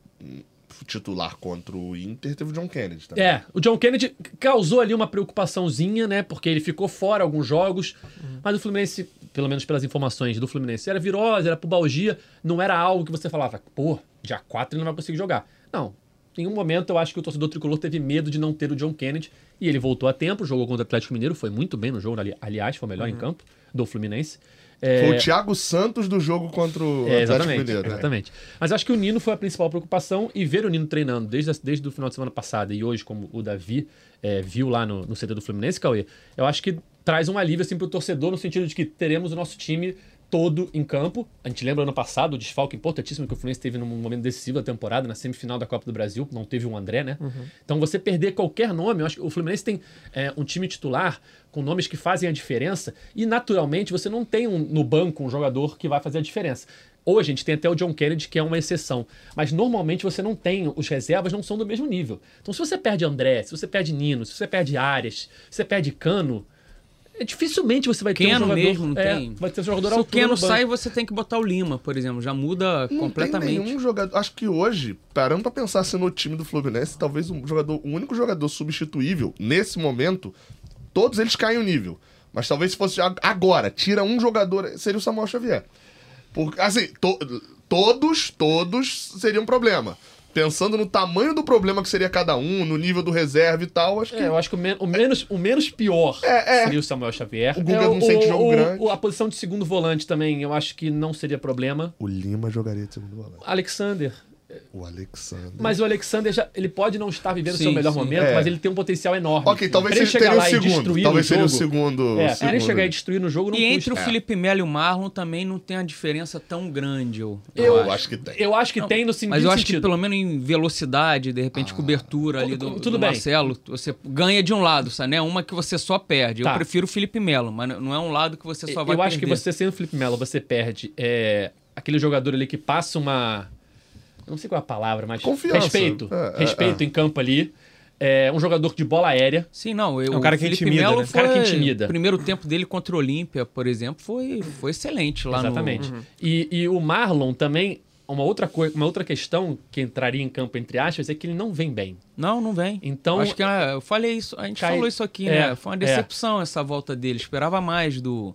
o titular contra o Inter, teve o John Kennedy também. É, o John Kennedy causou ali uma preocupaçãozinha, né? Porque ele ficou fora alguns jogos, uhum. mas o Fluminense, pelo menos pelas informações do Fluminense, era virose, era pubalgia, não era algo que você falava, pô, dia quatro ele não vai conseguir jogar. Não, em nenhum momento eu acho que o torcedor tricolor teve medo de não ter o John Kennedy, e ele voltou a tempo, jogou contra o Atlético Mineiro, foi muito bem no jogo, aliás, foi o melhor uhum. em campo do Fluminense. É... Foi o Thiago Santos do jogo contra o é, Atlético Mineiro. Exatamente. Né? Mas acho que o Nino foi a principal preocupação e ver o Nino treinando desde, desde o final de semana passada e hoje, como o Davi é, viu lá no, no C T do Fluminense, Cauê, eu acho que traz um alívio assim, pro torcedor no sentido de que teremos o nosso time todo em campo. A gente lembra ano passado o desfalque importantíssimo que o Fluminense teve num momento decisivo da temporada, na semifinal da Copa do Brasil, não teve o André, né? Uhum. Então você perder qualquer nome, eu acho que o Fluminense tem é, um time titular com nomes que fazem a diferença e naturalmente você não tem um, no banco um jogador que vai fazer a diferença. Hoje a gente tem até o John Kennedy, que é uma exceção, mas normalmente você não tem, os reservas não são do mesmo nível. Então se você perde André, se você perde Nino, se você perde Arias, se você perde Cano, é, dificilmente você vai ter Keno um jogador... mesmo, não é, tem. vai ter um jogador Se o altura Keno no banco. sai, você tem que botar o Lima, por exemplo. Já muda não completamente. Tem nenhum jogador. Acho que hoje, parando pra pensar assim no time do Fluminense, talvez um jogador, o único jogador substituível, nesse momento, todos eles caem o nível. Mas talvez se fosse agora, tira um jogador, seria o Samuel Xavier. Porque, assim, to, todos, todos seriam um problema. Pensando no tamanho do problema que seria cada um, no nível do reserva e tal, acho que... É, eu acho que o, men o, menos, o menos pior é, é. seria o Samuel Xavier. O Guga é, não sente jogo o, grande. O, a posição de segundo volante também, eu acho que não seria problema. O Lima jogaria de segundo volante. Alexander. O Alexander... Mas o Alexander, já, ele pode não estar vivendo o seu melhor sim. momento, É. mas ele tem um potencial enorme. Ok, talvez ele seja chegar teria lá o e segundo. destruir Talvez no seria o jogo, segundo... É, segundo. ele chegar e destruir no jogo não E custa. entre o Felipe Melo e o Marlon também não tem a diferença tão grande, eu, Eu, eu acho. acho. que tem. Eu acho que Não, tem no sentido. Mas eu acho sentido. que pelo menos em velocidade, de repente cobertura ali do, Tudo do bem. Marcelo, você ganha de um lado, sabe? Né? Uma que você só perde. Tá. Eu prefiro o Felipe Melo, mas não é um lado que você só vai Eu perder. acho que você sendo o Felipe Melo, você perde é, aquele jogador ali que passa uma... Não sei qual é a palavra, mas... Confiança. Respeito. É, é, respeito é. em campo ali. É um jogador de bola aérea. Sim, não. Eu, É um cara o que Felipe intimida, Melo né? foi... Um cara que intimida. O primeiro tempo dele contra o Olímpia, por exemplo, foi, foi excelente lá Exatamente. no... E, e o Marlon também, uma outra, coisa, uma outra questão que entraria em campo, entre aspas, é que ele não vem bem. Não, não vem. Então... Acho que ah, eu falei isso, a gente Cai- falou isso aqui, é, né? Foi uma é. decepção essa volta dele. Esperava mais do,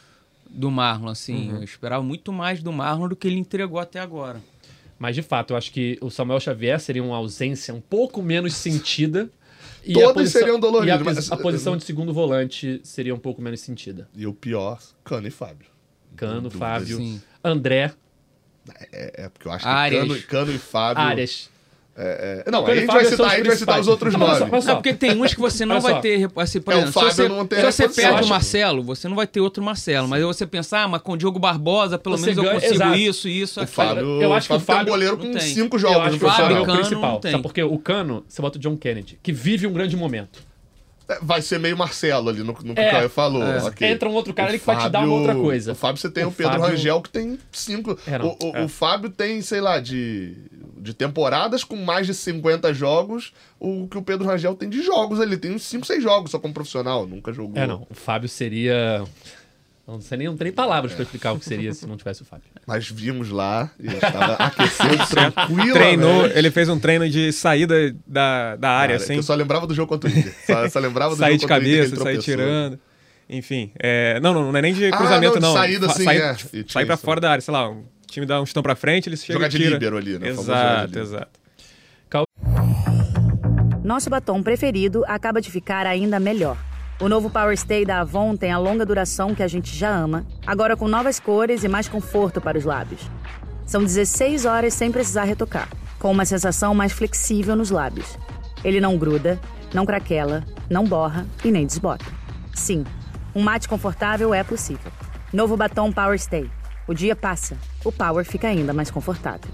do Marlon, assim. Uhum. Eu esperava muito mais do Marlon do que ele entregou até agora. Mas, de fato, eu acho que o Samuel Xavier seria uma ausência um pouco menos sentida. E Todos a posição, seriam doloridos, E a, mas- a posição de segundo volante seria um pouco menos sentida. E o pior, Cano e Fábio. Cano, Dúvidas. Fábio, Sim. André, É, é porque eu acho que Arias. Cano, Cano e Fábio... Arias. É, é... Não, Quando aí a ele gente fala vai que citar, são a gente vai citar os outros Olha só, nomes. olha só. Não, porque tem uns que você não Olha vai só. ter. Assim, por É, o exemplo, Fábio se você, não tem se você reposição. perde o Marcelo, você não vai ter outro Marcelo. Mas aí você pensar, ah, mas com o Diogo Barbosa, pelo Você menos eu ganha- consigo exato. isso, isso, O aquilo. Fábio, Eu acho que o Fábio tem um Fábio goleiro não com tem. cinco Eu jogos acho no que o Fábio é o profissional. Cano principal. não tem. Sabe por quê? O Cano, você bota o John Kennedy, que vive um grande momento. É, vai ser meio Marcelo ali no, no que É, o Caio falou. é. ok. Entra um outro cara O ali que vai te dar uma outra coisa. O Fábio, você tem O o, Pedro Fábio- Rangel, que tem cinco. É, não. o, o, É. o Fábio tem, sei lá, de, de temporadas com mais de cinquenta jogos, o que o Pedro Rangel tem de jogos ali. Tem uns cinco, seis jogos só como profissional. Nunca jogou. É, não. O Fábio seria... Não sei nem, não tem nem palavras pra explicar o que seria se não tivesse o Fábio. Mas vimos lá e ele estava aquecendo tranquilo. Treinou, ele fez um treino de saída da, da área, assim. Eu só lembrava do jogo contra o Inter. Só, só lembrava do Sair jogo de contra o Inter que ele cabeça, sair tropeçou. tirando. Enfim, é, não, não, não é nem de Ah, cruzamento, não, não. de saída, Fa- sim, sair, é. tipo, E tinha sair pra isso. fora da área, sei lá, um time dá um chutão pra frente, ele chega Jogar e de tira. líbero ali, né? O famoso jogar de Exato, líbero. exato. Nosso batom preferido acaba de ficar ainda melhor. O novo Power Stay da Avon tem a longa duração que a gente já ama, agora com novas cores e mais conforto para os lábios. São dezesseis horas sem precisar retocar, com uma sensação mais flexível nos lábios. Ele não gruda, não craquela, não borra e nem desbota. Sim, um mate confortável é possível. Novo batom Power Stay. O dia passa, o Power fica ainda mais confortável.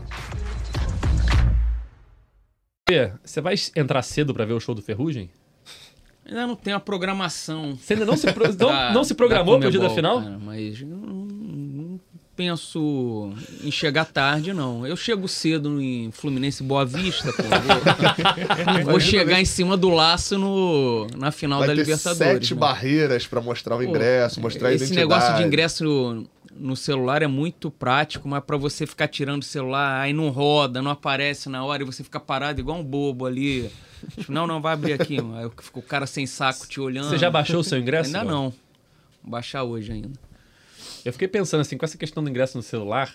Fê, Você vai entrar cedo pra ver o show do Ferrugem? Ainda não tem a programação. Você ainda não se, pro- não, da- não se programou da pro dia da Conmebol, final? cara, mas eu não, não penso em chegar tarde, não. Eu chego cedo em Fluminense Boa Vista, pô. Vou, vou chegar em cima do laço no, na final Vai da ter Libertadores. sete né? barreiras pra mostrar o Pô, ingresso, mostrar a esse identidade. negócio de ingresso no celular é muito prático, mas pra você ficar tirando o celular, aí não roda, não aparece na hora e você fica parado igual um bobo ali. Tipo, não, não, vai abrir aqui. Aí fica o cara sem saco te olhando. Você já baixou o seu ingresso? Ainda Léo? não. Vou baixar hoje ainda. Eu fiquei pensando assim, com essa questão do ingresso no celular,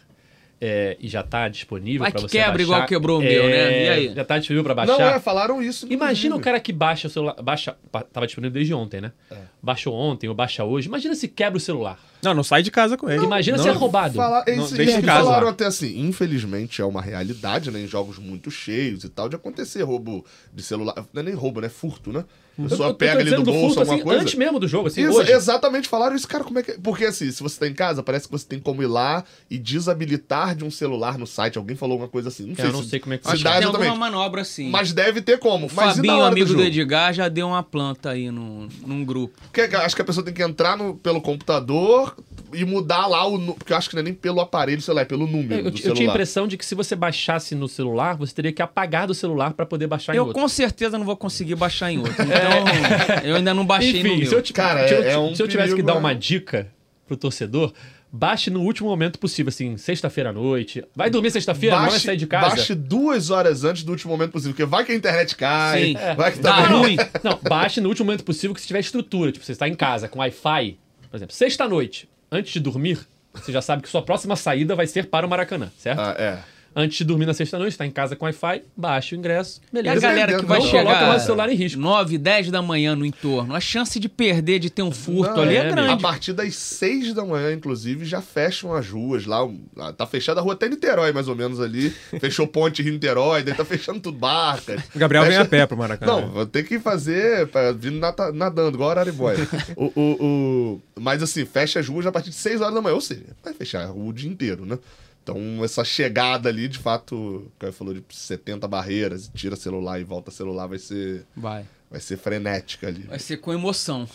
é, e já tá disponível Vai pra que você quebra baixar, igual quebrou o meu, né? E aí? Já tá disponível pra baixar? Não, é, falaram isso. Imagina o inclusive. cara que baixa o celular. Baixa, pa- tava disponível desde ontem, né? Baixou ontem ou baixa hoje. Imagina se quebra o celular. Não, não sai de casa com ele. Imagina não, se é roubado. Falar, Não, isso, deixa isso em casa falaram lá. até assim, infelizmente é uma realidade, né? Em jogos muito cheios e tal, de acontecer roubo de celular. Não é nem roubo, né? Furto, né? A Eu- pessoa eu tô pega ali do dizendo bolso furto, alguma assim, coisa. antes mesmo do jogo, assim, Exa- hoje. Exatamente, falaram isso, cara, como é que... Porque assim, se você tá em casa, parece que você tem como ir lá e desabilitar de um celular no site. Alguém falou alguma coisa assim. Não sei eu não se, sei como é que se Acho que dá tem exatamente. alguma manobra assim. Mas deve ter como. o Mas e na Fabinho, hora amigo do do, jogo? Edgar, já deu uma planta aí no, num grupo. Porque acho que a pessoa tem que entrar no- pelo computador e mudar lá o... nu- Porque eu acho que não é nem pelo aparelho celular, é pelo número Eu, do eu celular. tinha a impressão de que se você baixasse no celular, você teria que apagar do celular pra poder baixar em Eu outro. com certeza não vou conseguir baixar em outro. Então, eu ainda não baixei no Enfim, meu. se eu, ti- Cara, se eu- é- é um se eu tivesse que perigo, dar né? uma dica pro torcedor, baixe no último momento possível, assim, sexta-feira à noite. Vai dormir sexta-feira, não vai sair de casa. Baixe duas horas antes do último momento possível, porque vai que a internet cai, Sim. vai que Dá tá ruim. Não, baixe no último momento possível que se tiver estrutura. Tipo, você está em casa com Wi-Fi, por exemplo, sexta-noite, antes de dormir, você já sabe que sua próxima saída vai ser para o Maracanã, certo? Ah, é. Antes de dormir na sexta-noite, está em casa com Wi-Fi, baixa o ingresso, E a beleza. galera que vai Não chegar coloca mais o celular em risco. nove, dez da manhã no entorno, a chance de perder, de ter um furto Não, ali é, é, A grande. partir das seis da manhã, inclusive, já fecham as ruas lá. um- ah, Tá fechada a rua até Niterói, mais ou menos ali. Fechou ponte Rio-Niterói, daí tá fechando tudo, barcas. O Gabriel Fecha- vem a pé pro Maracanã. Não, vou ter que fazer pra vir nata- nadando, igual a Araribóia. o, o, o... Mas assim, fecha as ruas a partir de seis horas da manhã. Ou seja, vai fechar a rua o dia inteiro, né? Então, essa chegada ali, de fato, o Caio falou de setenta barreiras, tira celular e volta celular, vai ser, Vai. vai ser frenética ali. Vai ser com emoção.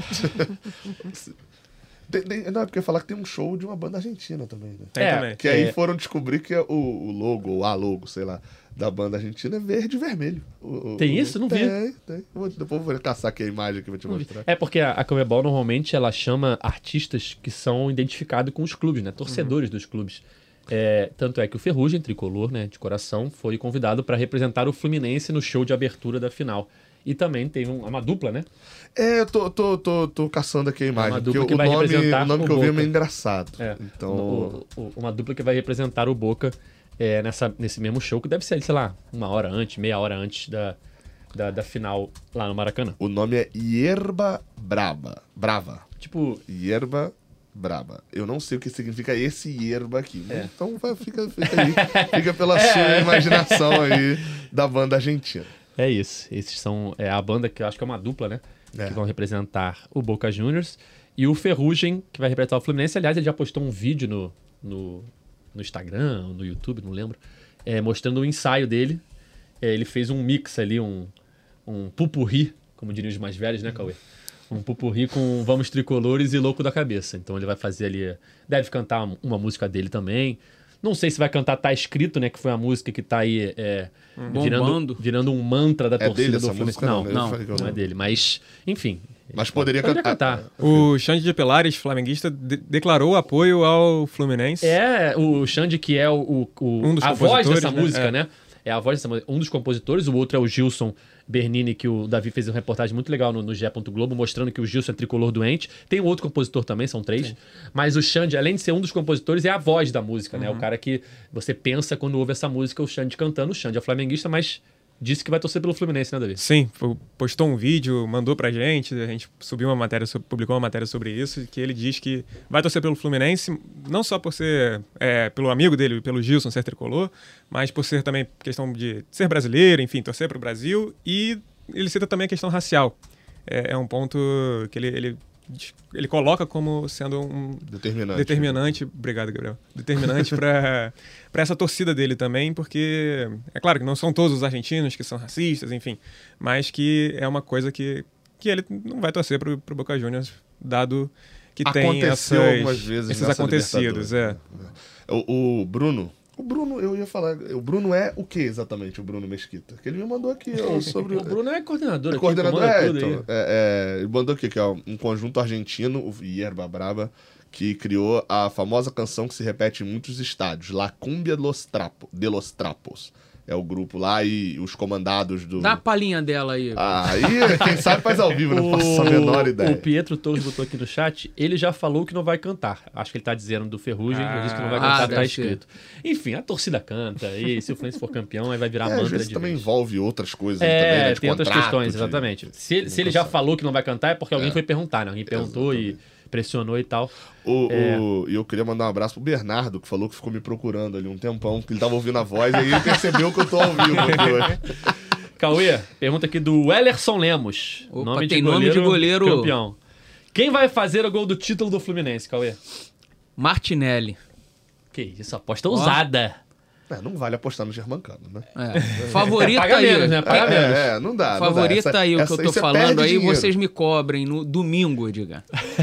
Tem- tem- não, é porque eu ia falar que tem um show de uma banda argentina também, né? Tem É, também. Que aí É. foram descobrir que o, o logo, ou a logo, sei lá, da banda argentina é verde e vermelho. O- o- Tem o- isso? Não vi. Tem, tem. Vou- depois eu vou caçar aqui a imagem que eu vou te mostrar. É porque a, a Conmebol normalmente ela chama artistas que são identificados com os clubes, né? Torcedores dos clubes. É, tanto é que o Ferrugem, tricolor, né, de coração, foi convidado para representar o Fluminense no show de abertura da final. E também teve um- uma dupla, né? É, eu tô, tô, tô, tô caçando aqui a imagem, uma porque dupla que o vai nome, representar o nome o que eu vi é Boca. meio engraçado. É, Então, o- o- uma dupla que vai representar o Boca é, nessa, nesse mesmo show, que deve ser, sei lá, uma hora antes, meia hora antes da, da, da final lá no Maracanã. o nome é Hierba Brava. Brava. Tipo, Hierba Braba. Eu não sei o que significa esse hierba aqui. É. Então vai, fica, fica aí. Fica pela sua imaginação aí da banda argentina. É isso. Esses são é, a banda que eu acho que é uma dupla, né? É. Que vão representar o Boca Juniors. E o Ferrugem, que vai representar o Fluminense. Aliás, ele já postou um vídeo no, no, no Instagram, no YouTube, não lembro, é, mostrando o ensaio dele. É, ele fez um mix ali, um, um pupurri, como diriam os mais velhos, né, Cauê? Um pupurri com Vamos Tricolores e Louco da Cabeça. Então ele vai fazer ali... Deve cantar uma música dele também. Não sei se vai cantar Tá Escrito, né? Que foi a música que tá aí é, virando, Bombando. virando um mantra da É torcida dele do essa Fluminense. música? Não, Eu não, falei que eu não é não. dele. Mas, enfim. Mas poderia, Poderia cantar. cantar. O Xande de Pelares, flamenguista, de- declarou apoio ao Fluminense. É, o Xande, que é o, o- Um dos a voz compositores, dessa né? música, É. né? É a voz dessa música. Um dos compositores, o outro é o Gilson Bernini, que o Davi fez uma reportagem muito legal no, no G E. Globo, mostrando que o Gilson é tricolor doente. Tem um outro compositor também, são três. Sim. Mas o Xande, além de ser um dos compositores, é a voz da música, né? O cara que você pensa quando ouve essa música, o Xande cantando. O Xande é flamenguista, mas disse que vai torcer pelo Fluminense, né, Davi? Sim, postou um vídeo, mandou pra gente, a gente subiu uma matéria, publicou uma matéria sobre isso, que ele diz que vai torcer pelo Fluminense, não só por ser, é, pelo amigo dele, pelo Gilson ser tricolor, mas por ser também questão de ser brasileiro, enfim, torcer pro Brasil, e ele cita também a questão racial. É, é um ponto que ele, ele, ele coloca como sendo um Determinante. determinante, obrigado, Gabriel, determinante para para essa torcida dele também, porque é claro que não são todos os argentinos que são racistas, enfim, mas que é uma coisa que, que ele não vai torcer pro, pro Boca Juniors, dado que tem Aconteceu essas, algumas vezes esses nessa acontecidos. É. Libertadores, né? O, o Bruno... O Bruno, eu ia falar... O Bruno é o que exatamente, o Bruno Mesquita? Que ele me mandou aqui ó, sobre... O Bruno é coordenador É aqui, coordenador, comanda é, tudo então, aí. é, é, ele mandou aqui, que é um conjunto argentino, o Hierba Braba, que criou a famosa canção que se repete em muitos estádios, La Cumbia de los, Trapo, de los Trapos. É o grupo lá e os comandados do... Dá a palhinha dela aí. Ah, aí, quem sabe faz ao vivo, não faço a menor ideia. O Pietro Torres botou aqui no chat, ele já falou que não vai cantar. Acho que ele tá dizendo do Ferrugem, ele disse que não vai Ah, cantar, deve tá ser. escrito. Enfim, a torcida canta, e se o Fluminense for campeão, aí vai virar É, às mantra vezes de também vez. envolve outras coisas também, É, né, de tem outras contrato, questões, de- exatamente. Se ele, se Nunca ele já sabe. falou que não vai cantar, é porque alguém É. foi perguntar, né? Alguém perguntou e pressionou e tal. O, É. o- e eu queria mandar um abraço pro Bernardo, que falou que ficou me procurando ali um tempão, que ele tava ouvindo a voz, aí ele percebeu que eu tô ao vivo aqui hoje. Cauê, pergunta aqui do Ellerson Lemos. Opa, nome tem de nome de goleiro. campeão. Quem vai fazer o gol do título do Fluminense, Cauê? Martinelli. Que isso, aposta ousada. É, não vale apostar no Germancano, né? É. Favorito Paga aí. menos, né? Paga menos. É, é, não dá. não dá. Favorito Essa- aí o que essa- eu tô você falando perde aí, dinheiro. vocês me cobrem no domingo, diga.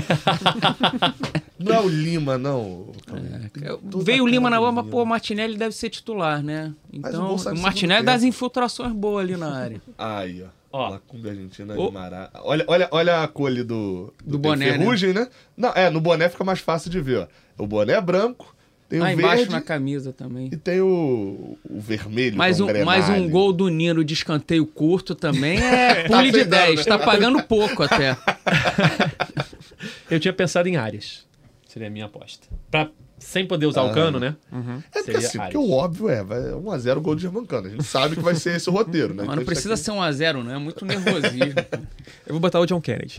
Não é o Lima, não. Eu- Toda Veio o a Lima cara na do bola, mas Lima. pô, o Martinelli deve ser titular, né? Mas o Então, gol sai o no Martinelli segundo dá as tempo. infiltrações boas ali na área. Aí, ó. Ó. Lá com a Argentina O- de Mará. Olha, olha, olha a cor ali do, Do tem boné, Ferrugem, né? Não, é, no boné fica mais fácil de ver, ó. O boné é branco, tem Lá o embaixo verde na camisa também. e tem o, o vermelho. Mais que é um, Grenale. mais um gol do Nino de escanteio curto também é pule de peidando, dez. né? Tá pagando pouco até. Eu tinha pensado em Arias. Seria a minha aposta. Pra, sem poder usar Ah. o cano, né? É porque Seria assim, Arias. porque o óbvio é, vai um a zero gol de Germancano. A gente sabe que vai ser esse o roteiro, né? Mas Então não isso precisa aqui- ser um a zero, né? É muito nervosismo. Eu vou botar o John Kennedy.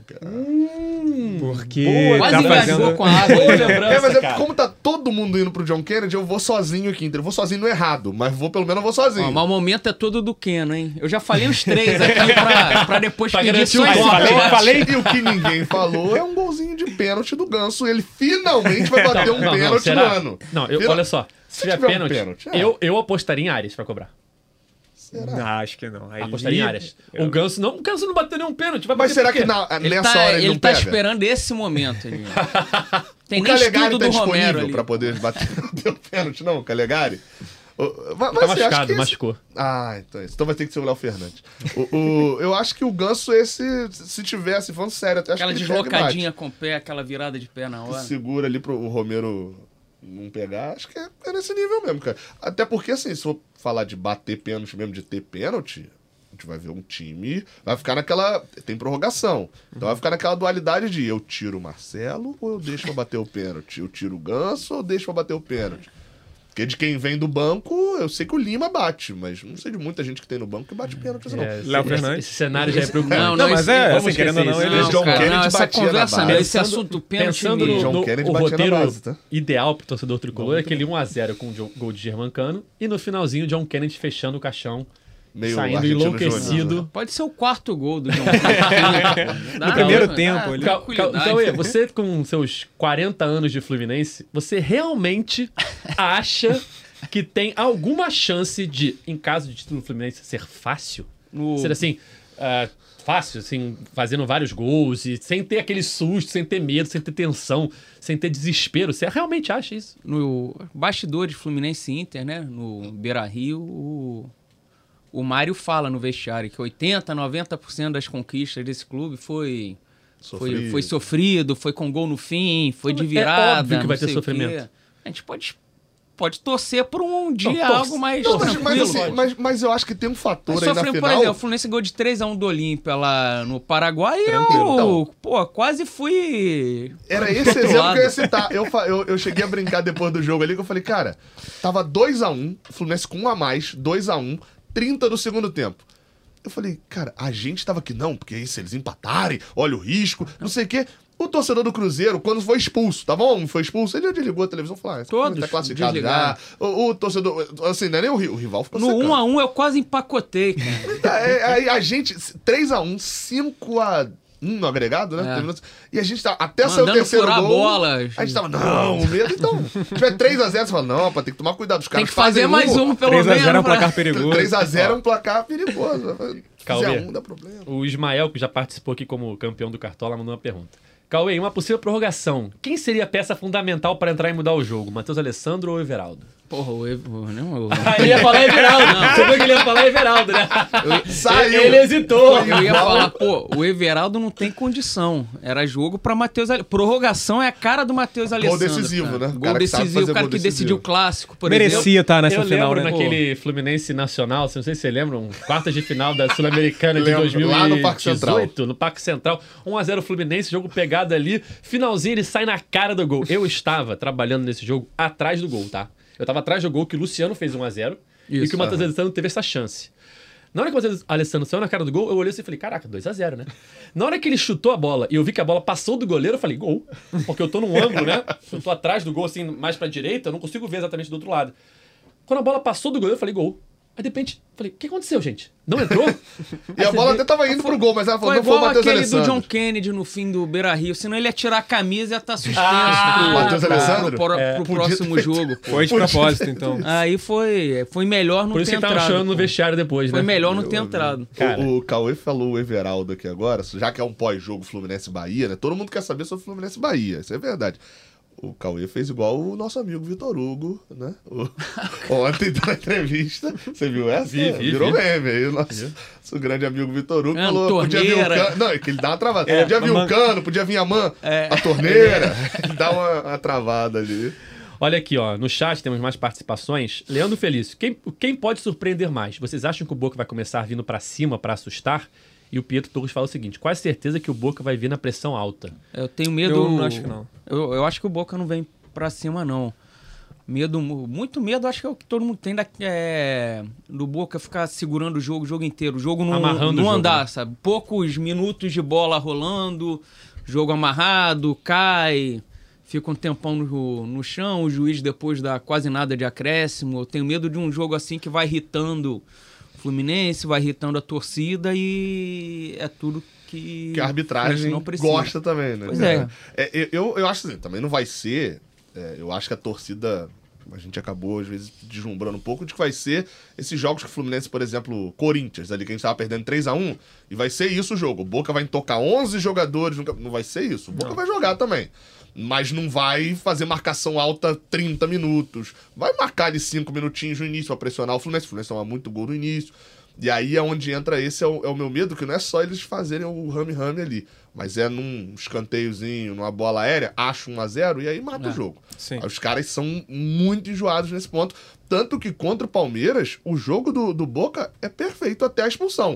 Porque Boa, Quase tá engasgou fazendo... com a água. Boa ali. lembrança, É, mas é cara. porque como tá todo mundo indo pro John Kennedy, eu vou sozinho aqui. entendeu? Eu vou sozinho no errado, mas vou pelo menos eu vou sozinho. Ó, mas o momento é todo do Keno, hein? Eu já falei os três aqui pra, pra depois Pra pedir garantir só o esse voto. Falei, voto. falei, e o que ninguém falou é um golzinho de pênalti do Ganso. Ele finalmente vai bater um Não, não, pênalti será? no ano. Não, eu, Final- olha só. Se, Se tiver tiver um pênalti, pênalti, é. eu, eu apostaria em Arias pra cobrar. Será? Não, acho que não. Aí... Apostaria em Arias. Eu- O Ganso não, o Ganso não bateu nenhum pênalti. Vai Mas bater será por quê? que na- Ele nessa tá, hora ele, ele não tá pega? esperando esse momento ali. Tem O nem Calegari estudo tá do Romero disponível ali. pra poder bater o pênalti, não, o Calegari? O- Mas, Tá assim, acho machucado, que esse- machucou. Ah, então é isso. Então vai ter que ser o Léo Fernandes. O, o- eu acho que o Ganso, esse, se tivesse, falando sério, até acho Aquela que ele pega e deslocadinha com o pé, aquela virada de pé na bate. hora. Que segura ali pro o Romero não pegar, acho que é, é nesse nível mesmo, cara. Até porque, assim, se for falar de bater pênalti mesmo, de ter pênalti, a gente vai ver um time, vai ficar naquela... Tem prorrogação. Então vai ficar naquela dualidade de eu tiro o Marcelo ou eu deixo pra bater o pênalti? Eu tiro o Ganso ou eu deixo pra bater o pênalti? Porque de quem vem do banco, eu sei que o Lima bate, mas não sei de muita gente que tem no banco que bate pênalti, assim, não. É, Léo esse, Fernandes. esse cenário já é preocupante. Não, Não, mas esse- é, vamos assim, querendo ou não, esquecer ele... isso. John cara, Kennedy não, essa batia na conversa, base. não, esse Pensando- assunto pênalti Pensando no, mesmo. John no- Kennedy o batia na roteiro base, tá? ideal pro torcedor tricolor é aquele um a zero com o jo- gol de Germancano e no finalzinho John Kennedy fechando o caixão, Meio saindo Argentino enlouquecido. Júnior, né? Pode ser o quarto gol do John Kennedy. No primeiro tempo, ali. Cal- Cal- Tranquilidade. Cauê, você com seus quarenta anos de Fluminense, você realmente acha que tem alguma chance de, em caso de título do Fluminense, ser fácil? No- Ser assim, ah, fácil, assim, fazendo vários gols e sem ter aquele susto, sem ter medo, sem ter tensão, sem ter desespero. Você realmente acha isso? No bastidores Fluminense e Inter, né? No Beira-Rio, o, o Mário fala no vestiário que oitenta, noventa por cento das conquistas desse clube foi foi, Sofrido. foi sofrido, foi com gol no fim, foi de É virada. óbvio que vai não ter sei o sofrimento. quê. A gente pode, pode torcer por um dia torce- algo mais Não, mas, tranquilo. mas, assim, pode. mas, mas eu acho que tem um fator Mas aí na sofreu, por final. exemplo, o Fluminense ganhou de três a um do Olímpia lá no Paraguai e eu, Tranquilo, então. pô, quase fui... Era esse exemplo controlado. que eu ia citar. Eu, fa- eu, eu cheguei a brincar depois do jogo ali, que eu falei, cara, tava dois a um, Fluminense com um a mais, dois a um, trinta do segundo tempo. Eu falei, cara, a gente tava aqui, não, porque aí se eles empatarem, olha o risco, não sei o quê. O torcedor do Cruzeiro, quando foi expulso, tá bom? Foi expulso, ele já desligou a televisão e falou, ah, esse time Todos tá classificado já. desligaram. O, o torcedor, assim, não é nem o, ri- o rival ficou No secando. um a um eu quase empacotei, cara. É, Aí a gente, três a um, cinco a um no agregado, né? É. Terminou- E a gente tá, até sair o Mandando terceiro furar a gol, bola. a gente tava, não, o medo, então. Se tiver três a zero, você fala, não, pá, tem que tomar cuidado, os Tem caras que fazer mais um, pelo três a menos. zero é um pra- placar perigoso. três a zero é um placar perigoso. Se Cauê. fizer um, dá problema. O Ismael, que já participou aqui como campeão do Cartola, mandou uma pergunta. Cauê, em uma possível prorrogação, quem seria a peça fundamental para entrar e mudar o jogo? Matheus Alessandro ou Everaldo? Porra, o Evo... Não, o... Ah, ele ia falar Everaldo. Você viu que ele ia falar Everaldo, né? Saiu. Ele hesitou. Eu ia falar, pô, o Everaldo não tem condição. Era jogo pra Matheus Ale... Prorrogação é a cara do Matheus Alessandro. decisivo, cara. né? O Gol cara que sabe decisivo, fazer o cara gol que decisivo. decidiu o clássico, por exemplo. Merecia estar nessa Eu final, lembro né? naquele Fluminense Nacional, não sei se você lembra, um quartas de final da Sul-Americana de Lembro, dois mil e lá no Parque Central. dezoito, no Parque Central. um a zero Fluminense, jogo pegado ali. Finalzinho, ele sai na cara do gol. Eu estava trabalhando nesse jogo atrás do gol, tá? Eu tava atrás do gol que o Luciano fez um a zero e Isso, que o Matheus Alessandro teve essa chance. Na hora que o Matheus Alessandro saiu na cara do gol, eu olhei assim e falei, caraca, dois a zero, né? Na hora que ele chutou a bola e eu vi que a bola passou do goleiro, eu falei, gol. Porque eu tô num ângulo, né? Eu tô atrás do gol, assim, mais pra direita, eu não consigo ver exatamente do outro lado. Quando a bola passou do goleiro, eu falei, gol. Aí de repente, falei, o que aconteceu, gente? Não entrou? E a bola até tava indo pro gol, mas ela falou, Foi não foi o igual Matheus aquele Alessandro. do John Kennedy no fim do Beira-Rio, senão ele ia tirar a camisa e ia estar suspenso Ah, pro, Matheus pro- Alessandro? pro, pro É. Podia próximo ter- jogo. pô. Foi de propósito, então. Aí foi, foi melhor não Por isso ter que tava entrado. chorando no pô. vestiário depois, Foi né? melhor não ter entrado. Cara. O, o Cauê falou o Everaldo aqui agora, já que é um pós-jogo Fluminense-Bahia, né? Todo mundo quer saber sobre Fluminense-Bahia, isso é verdade. O Cauê fez igual o nosso amigo Vitor Hugo, né? O, ontem na entrevista, você viu essa? Vi, vi, Virou vi. meme aí. O nosso, nosso grande amigo Vitor Hugo É, falou, podia vir o torneira. cano. Não, é que ele dá uma travada. É, podia vir man- o cano, podia vir a man, É. a torneira. Ele dá uma, uma travada ali. Olha aqui, ó, no chat temos mais participações. Leandro Felício, quem, quem pode surpreender mais? Vocês acham que o Boca vai começar vindo pra cima pra assustar? E o Pietro Torres fala o seguinte, quase certeza que o Boca vai vir na pressão alta. Eu tenho medo. Eu não acho que não. Eu, eu acho que o Boca não vem pra cima, não. Medo, muito medo, acho que é o que todo mundo tem da, é, do Boca ficar segurando o jogo o jogo inteiro. O jogo não, Amarrando não o jogo, andar, né? sabe? Poucos minutos de bola rolando, jogo amarrado, cai, fica um tempão no, no chão, o juiz depois dá quase nada de acréscimo. Eu tenho medo de um jogo assim que vai irritando o Fluminense, vai irritando a torcida e é tudo que, Que a arbitragem não precisa. gosta também, né? Pois é. É, eu, eu acho assim, também não vai ser. é, eu acho que a torcida. A gente acabou, às vezes, deslumbrando um pouco de que vai ser esses jogos que o Fluminense, por exemplo, Corinthians, ali que a gente tava perdendo três a um, e vai ser isso o jogo. O Boca vai tocar onze jogadores, no campo. Não vai ser isso. O Boca Não. vai jogar também. Mas não vai fazer marcação alta trinta minutos. Vai marcar ali cinco minutinhos no início, pra pressionar o Fluminense. O Fluminense toma muito gol no início. E aí é onde entra, esse é o, é o meu medo, que não é só eles fazerem o rame-rame ali, mas é num escanteiozinho, numa bola aérea, acha um a zero e aí mata É. o jogo. Sim. Os caras são muito enjoados nesse ponto, tanto que contra o Palmeiras, o jogo do, do Boca é perfeito até a expulsão.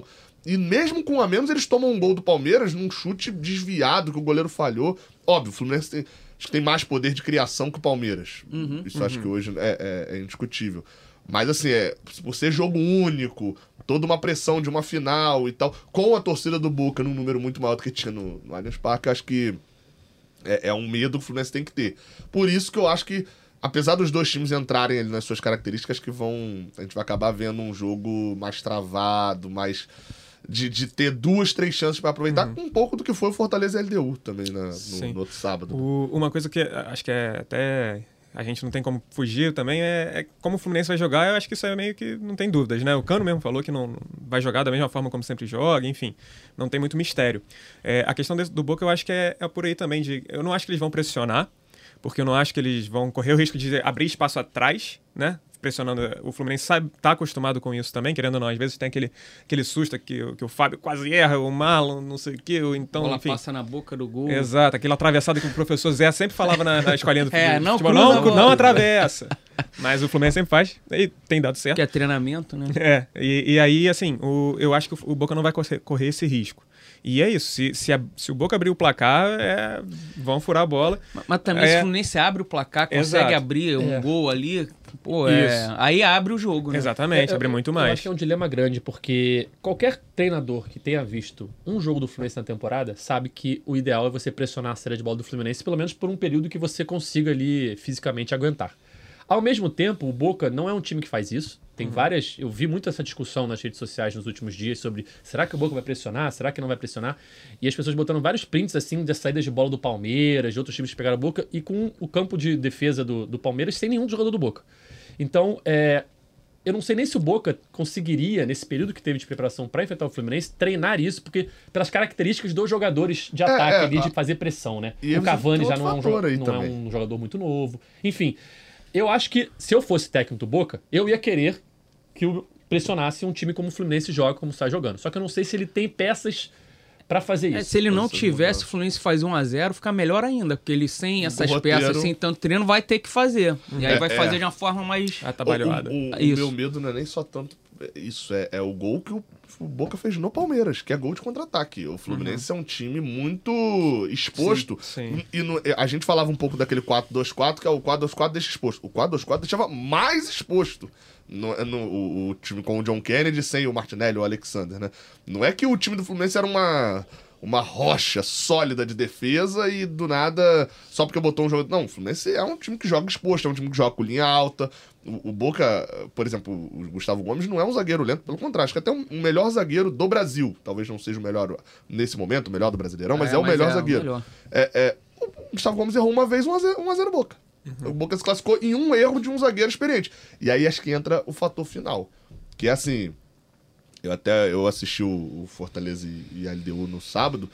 E mesmo com um a menos, eles tomam um gol do Palmeiras num chute desviado que o goleiro falhou. Óbvio, o Fluminense tem, acho que tem mais poder de criação que o Palmeiras. Uhum, Isso uhum. acho que hoje é, é, é indiscutível. Mas assim, é, por ser jogo único, toda uma pressão de uma final e tal, com a torcida do Boca num número muito maior do que tinha no, no Allianz Parque, acho que é, é um medo que o Fluminense tem que ter. Por isso que eu acho que, apesar dos dois times entrarem ali nas suas características, que vão. A gente vai acabar vendo um jogo mais travado, mais. De, de ter duas, três chances para aproveitar, uhum. um pouco do que foi o Fortaleza e L D U também na, no, no outro sábado. O, uma coisa que acho que é até. A gente não tem como fugir também, é, é como o Fluminense vai jogar, eu acho que isso é meio que não tem dúvidas, né? O Cano mesmo falou que não vai jogar da mesma forma como sempre joga, enfim, não tem muito mistério. É, a questão desse, do Boca eu acho que é, é por aí também, de, eu não acho que eles vão pressionar, porque eu não acho que eles vão correr o risco de abrir espaço atrás, né? Pressionando. O Fluminense sabe, tá acostumado com isso também, querendo ou não. Às vezes tem aquele, aquele susto que, que o Fábio quase erra, o Marlon, não sei o quê, então, bola enfim. passa na boca do gol. Exato, aquela atravessada que o professor Zé sempre falava na, na escolinha do é, não, futebol. Não, não, não atravessa. Mas o Fluminense sempre faz e tem dado certo. Que é treinamento, né? É, e, e aí, assim, o, eu acho que o, o Boca não vai correr, correr esse risco. E é isso, se, se, a, se o Boca abrir o placar, é, vão furar a bola. Mas, mas também é, se o Fluminense abre o placar, consegue exato. abrir um é. gol ali, pô, é, aí abre o jogo, né? Exatamente, é, abre eu, muito eu mais. Eu acho que é um dilema grande, porque qualquer treinador que tenha visto um jogo do Fluminense na temporada sabe que o ideal é você pressionar a saída de bola do Fluminense, pelo menos por um período que você consiga ali fisicamente aguentar. Ao mesmo tempo, o Boca não é um time que faz isso. Tem uhum. várias... Eu vi muito essa discussão nas redes sociais nos últimos dias sobre será que o Boca vai pressionar? Será que não vai pressionar? E as pessoas botando vários prints assim das saídas de bola do Palmeiras, de outros times que pegaram o Boca, e com o campo de defesa do, do Palmeiras sem nenhum jogador do Boca. Então, é, eu não sei nem se o Boca conseguiria, nesse período que teve de preparação para enfrentar o Fluminense, treinar isso, porque pelas características dos jogadores de ataque é, é, ali, a... de fazer pressão, né? E o Cavani já não, é um, não é um jogador muito novo. Enfim... Eu acho que, se eu fosse técnico do Boca, eu ia querer que eu pressionasse um time como o Fluminense joga, como está jogando. Só que eu não sei se ele tem peças para fazer isso. É, se ele não tivesse, o Fluminense faz um a zero, fica melhor ainda. Porque ele sem essas roteiro... peças, sem tanto treino, vai ter que fazer. E aí é, vai é. fazer de uma forma mais atabalhoada. O, o, o, o meu medo não é nem só tanto isso, é, é o gol que o, o Boca fez no Palmeiras, que é gol de contra-ataque. O Fluminense uhum. é um time muito exposto. Sim, sim. E, e no, a gente falava um pouco daquele quatro dois quatro, que é o quatro dois quatro deixa exposto. O quatro dois quatro deixava mais exposto. No, no, o, o time com o John Kennedy sem o Martinelli ou o Alexander, né? Não é que o time do Fluminense era uma... uma rocha sólida de defesa e do nada, só porque botou um jogo... Não, o Fluminense é um time que joga exposto, é um time que joga com linha alta. O, o Boca, por exemplo, o Gustavo Gomes não é um zagueiro lento, pelo contrário, acho que até um, um melhor zagueiro do Brasil. Talvez não seja o melhor nesse momento, o melhor do Brasileirão, mas é, é o mas melhor é zagueiro. O melhor. É, é, o Gustavo Gomes errou uma vez um a zero Boca. Uhum. O Boca se classificou em um erro de um zagueiro experiente. E aí acho que entra o fator final, que é assim... Eu até eu assisti o, o Fortaleza e, e a L D U no sábado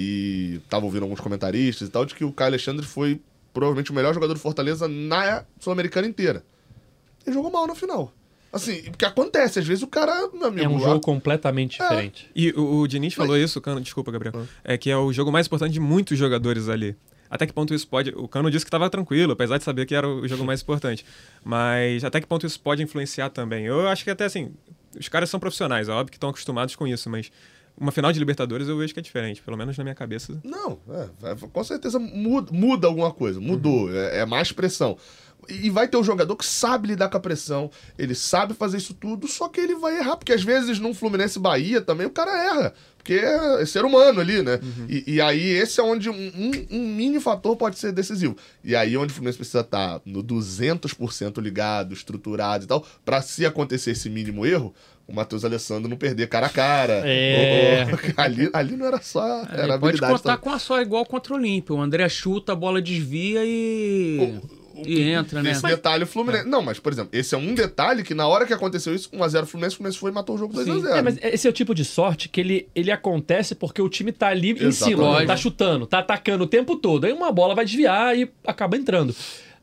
e tava ouvindo alguns comentaristas e tal de que o Caio Alexandre foi provavelmente o melhor jogador do Fortaleza na Sul-Americana inteira. Ele jogou mal no final. Assim, porque acontece, às vezes o cara, meu amigo... É um lá... jogo completamente é. diferente. E o, o Diniz falou isso, o Cano, desculpa, Gabriel, ah. é que é o jogo mais importante de muitos jogadores ali. Até que ponto isso pode... O Cano disse que estava tranquilo, apesar de saber que era o jogo mais importante. Mas até que ponto isso pode influenciar também? Eu acho que até assim... Os caras são profissionais, é óbvio que estão acostumados com isso, mas uma final de Libertadores eu vejo que é diferente, pelo menos na minha cabeça. Não, é, com certeza muda, muda alguma coisa, mudou, uhum. é, é mais pressão. E vai ter um jogador que sabe lidar com a pressão, ele sabe fazer isso tudo, só que ele vai errar, porque às vezes num Fluminense Bahia também o cara erra, porque é ser humano ali, né? Uhum. E, e aí esse é onde um, um, um mini fator pode ser decisivo. E aí onde o Fluminense precisa estar no duzentos por cento ligado, estruturado e tal, pra se acontecer esse mínimo erro, o Matheus Alessandro não perder cara a cara. É. Ou, ou, ali, ali não era só... É, era pode habilidade contar só. com a só igual contra o Olímpio. O André chuta, a bola desvia e... O... E entra, né? Esse detalhe o Fluminense... É. Não, mas, por exemplo, esse é um detalhe que na hora que aconteceu isso, um a zero Fluminense, o Fluminense foi e matou o jogo dois a zero. É, mas esse é o tipo de sorte que ele, ele acontece porque o time tá ali em Exatamente. cima, tá chutando, tá atacando o tempo todo. Aí uma bola vai desviar e acaba entrando.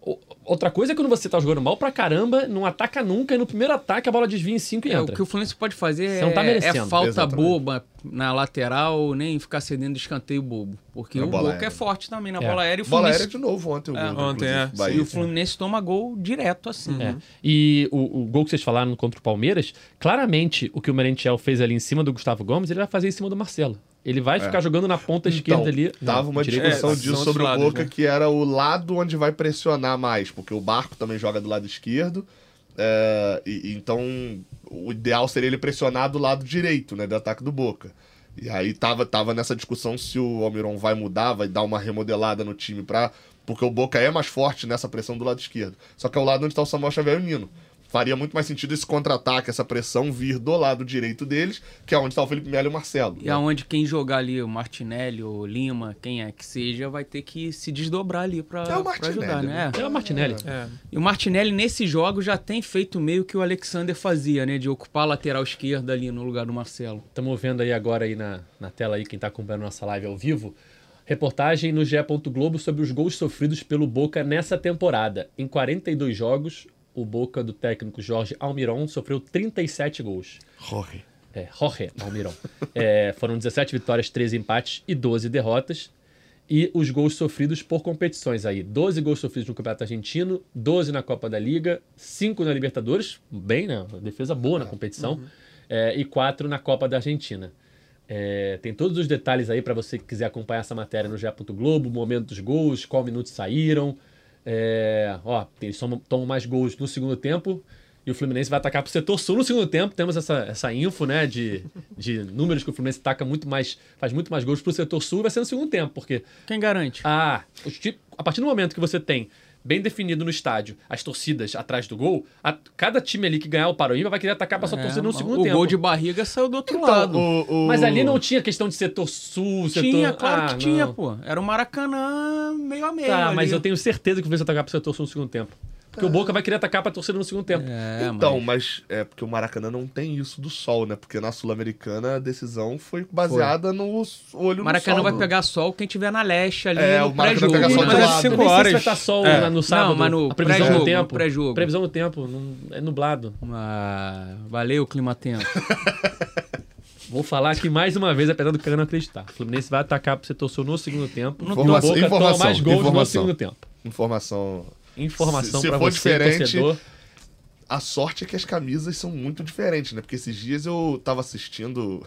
outra coisa é quando você tá jogando mal pra caramba, não ataca nunca, e no primeiro ataque a bola desvia em cinco e É, o entra. que o Fluminense pode fazer Você é, não tá é merecendo. falta Exatamente. boba na lateral, nem ficar cedendo escanteio bobo. Porque Na o bola Boca aérea. é forte também na É. bola aérea. E o Bola Fluminense, aérea de novo ontem. O É, gol, ontem, inclusive, é. Bahia. e o Fluminense toma gol direto assim. É. E o, o gol que vocês falaram contra o Palmeiras, claramente o que o Merentiel fez ali em cima do Gustavo Gomes, ele vai fazer em cima do Marcelo. Ele vai ficar jogando na ponta esquerda Então, ali. Tava uma direita. discussão É, disso são sobre os o lados, Boca, né? que era o lado onde vai pressionar mais, porque o Barco também joga do lado esquerdo, é, e, e então o ideal seria ele pressionar do lado direito, né, do ataque do Boca. E aí tava, tava nessa discussão se o Almiron vai mudar, vai dar uma remodelada no time, pra, porque o Boca é mais forte nessa pressão do lado esquerdo. Só que é o lado onde tá o Samuel Xavier e o Nino. Faria muito mais sentido esse contra-ataque, essa pressão vir do lado direito deles, que é onde tá o Felipe Melo e o Marcelo. E né? aonde quem jogar ali, o Martinelli, o Lima, quem é que seja, vai ter que se desdobrar ali pra, É o pra Martinelli, ajudar, né? É o Martinelli. É. E o Martinelli, nesse jogo, já tem feito meio que o Alexander fazia, né? De ocupar a lateral esquerda ali no lugar do Marcelo. Estamos vendo aí agora aí na, na tela aí, quem está acompanhando nossa live ao vivo, reportagem no G E. Globo sobre os gols sofridos pelo Boca nessa temporada. Em quarenta e dois jogos, o Boca do técnico Jorge Almiron sofreu trinta e sete gols. Jorge. É, Jorge Almiron. É, foram dezessete vitórias, treze empates e doze derrotas. E os gols sofridos por competições aí. doze gols sofridos no Campeonato Argentino, doze na Copa da Liga, cinco na Libertadores, bem, né? Defesa boa na competição, é, e quatro na Copa da Argentina. É, tem todos os detalhes aí para você que quiser acompanhar essa matéria no G E. Globo, momento dos gols, qual minutos saíram. É, ó, eles tomam, tomam mais gols no segundo tempo e o Fluminense vai atacar pro setor sul no segundo tempo. Temos essa, essa info, né, de, de números que o Fluminense ataca muito mais, faz muito mais gols pro setor sul e vai ser no segundo tempo, porque Quem garante? ah, os ti- a partir do momento que você tem bem definido no estádio as torcidas atrás do gol, a- cada time ali que ganhar o Paroímpa vai querer atacar pra sua É, torcida no mas segundo o tempo. gol de barriga saiu do outro Então, lado. o- o- Mas ali não tinha questão de setor sul, setor... Tinha, claro Ah, que tinha, não. pô. Era o Maracanã meio a meio. Tá, ali. mas eu tenho certeza que o Fluminense vai atacar pro setor sul no segundo tempo. Porque o Boca vai querer atacar pra torcida no segundo tempo. É, Então, mas... mas é porque o Maracanã não tem isso do sol, né? Porque na Sul-Americana a decisão foi baseada no olho no Maracanã sol. vai pegar sol quem tiver na leste ali É, no o Maracanã pré-jogo. pega sol Mas do é lado. cinco Cinco horas. horas. Vai estar sol É. na- no sábado. Não, mas no a previsão pré-jogo, do tempo. no pré-jogo. Previsão do tempo, não- é nublado. Ah, valeu, clima tempo. Vou falar aqui mais uma vez, apesar do cara não acreditar. O Fluminense vai atacar pro setor sul no segundo tempo. Informação- o Boca toma informação, mais gols no informação. segundo tempo. Informação. Informação Se- se pra for você, diferente, torcedor. A sorte é que as camisas são muito diferentes, né? Porque esses dias eu tava assistindo.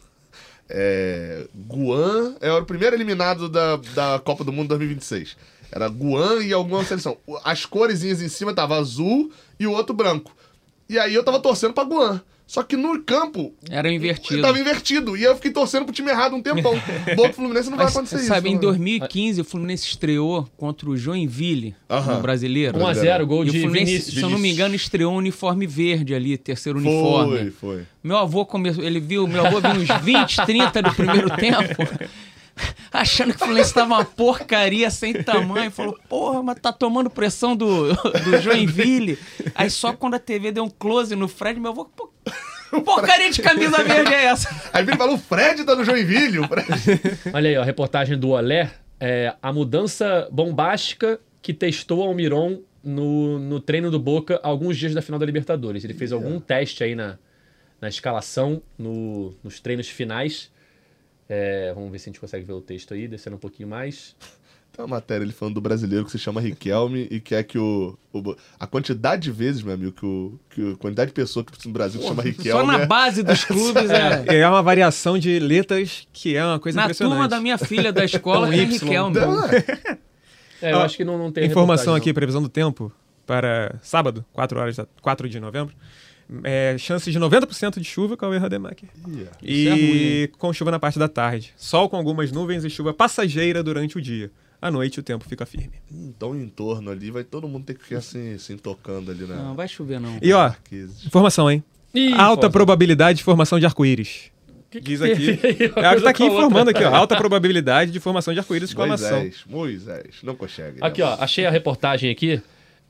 É, Guam era o primeiro eliminado da, da Copa do Mundo dois mil e vinte e seis. Era Guam e alguma seleção. As coresinhas em cima tava azul e o outro branco. E aí eu tava torcendo pra Guam. Só que no campo. Era invertido. Tava invertido. E eu fiquei torcendo pro time errado um tempão. Boca Fluminense não vai Mas, acontecer sabe, isso. em né? dois mil e quinze o Fluminense estreou contra o Joinville, Aham. no Brasileiro. um a zero, gol E o de Fluminense, Vinícius. se eu não me engano, estreou um uniforme verde ali, terceiro uniforme. Foi, foi. Meu avô começou, ele viu, meu avô viu uns vinte, trinta do primeiro tempo, achando que o Fluminense tava uma porcaria sem tamanho. Falou, porra, mas tá tomando pressão do, do Joinville. Aí só quando a T V deu um close no Fred, meu avô, pô, porcaria de camisa verde é essa? Aí ele falou: o Fred tá no Joinville. O Fred... Olha aí, ó, a reportagem do Olé. É, a mudança bombástica que testou Almiron no, no treino do Boca alguns dias da final da Libertadores. Ele fez algum teste aí na, na escalação, no- nos treinos finais. É, vamos ver se a gente consegue ver o texto aí, descendo um pouquinho mais. Tem uma matéria ele falando do brasileiro que se chama Riquelme e quer que o, o- A quantidade de vezes, meu amigo, que, o, que a quantidade de pessoas que no Brasil que se chama Riquelme. Só na é- base dos clubes, é. É uma variação de letras que é uma coisa Na impressionante. turma da minha filha da escola Com tem Y. Riquelme. Não, é. É, eu Ó, acho que não, não tem Informação reportagem, aqui, não. previsão do tempo para sábado, quatro horas da, quatro de novembro. É, chances de noventa por cento de chuva com o Rademacher. Ih, E é ruim, com chuva na parte da tarde. Sol com algumas nuvens e chuva passageira durante o dia. À noite o tempo fica firme. Então, em torno ali, vai todo mundo ter que ficar assim, assim tocando ali, né? Não, vai chover não. E ó, Marquises. informação, hein? Ih, Alta Fausto. probabilidade de formação de arco-íris. Que que Diz aqui. teve aí? Uma É o que coisa tá aqui com a outra. informando aqui, ó. Alta probabilidade de formação de arco-íris, exclamação. Moisés, Moisés, não consegue. Aqui, né? ó, achei a reportagem aqui.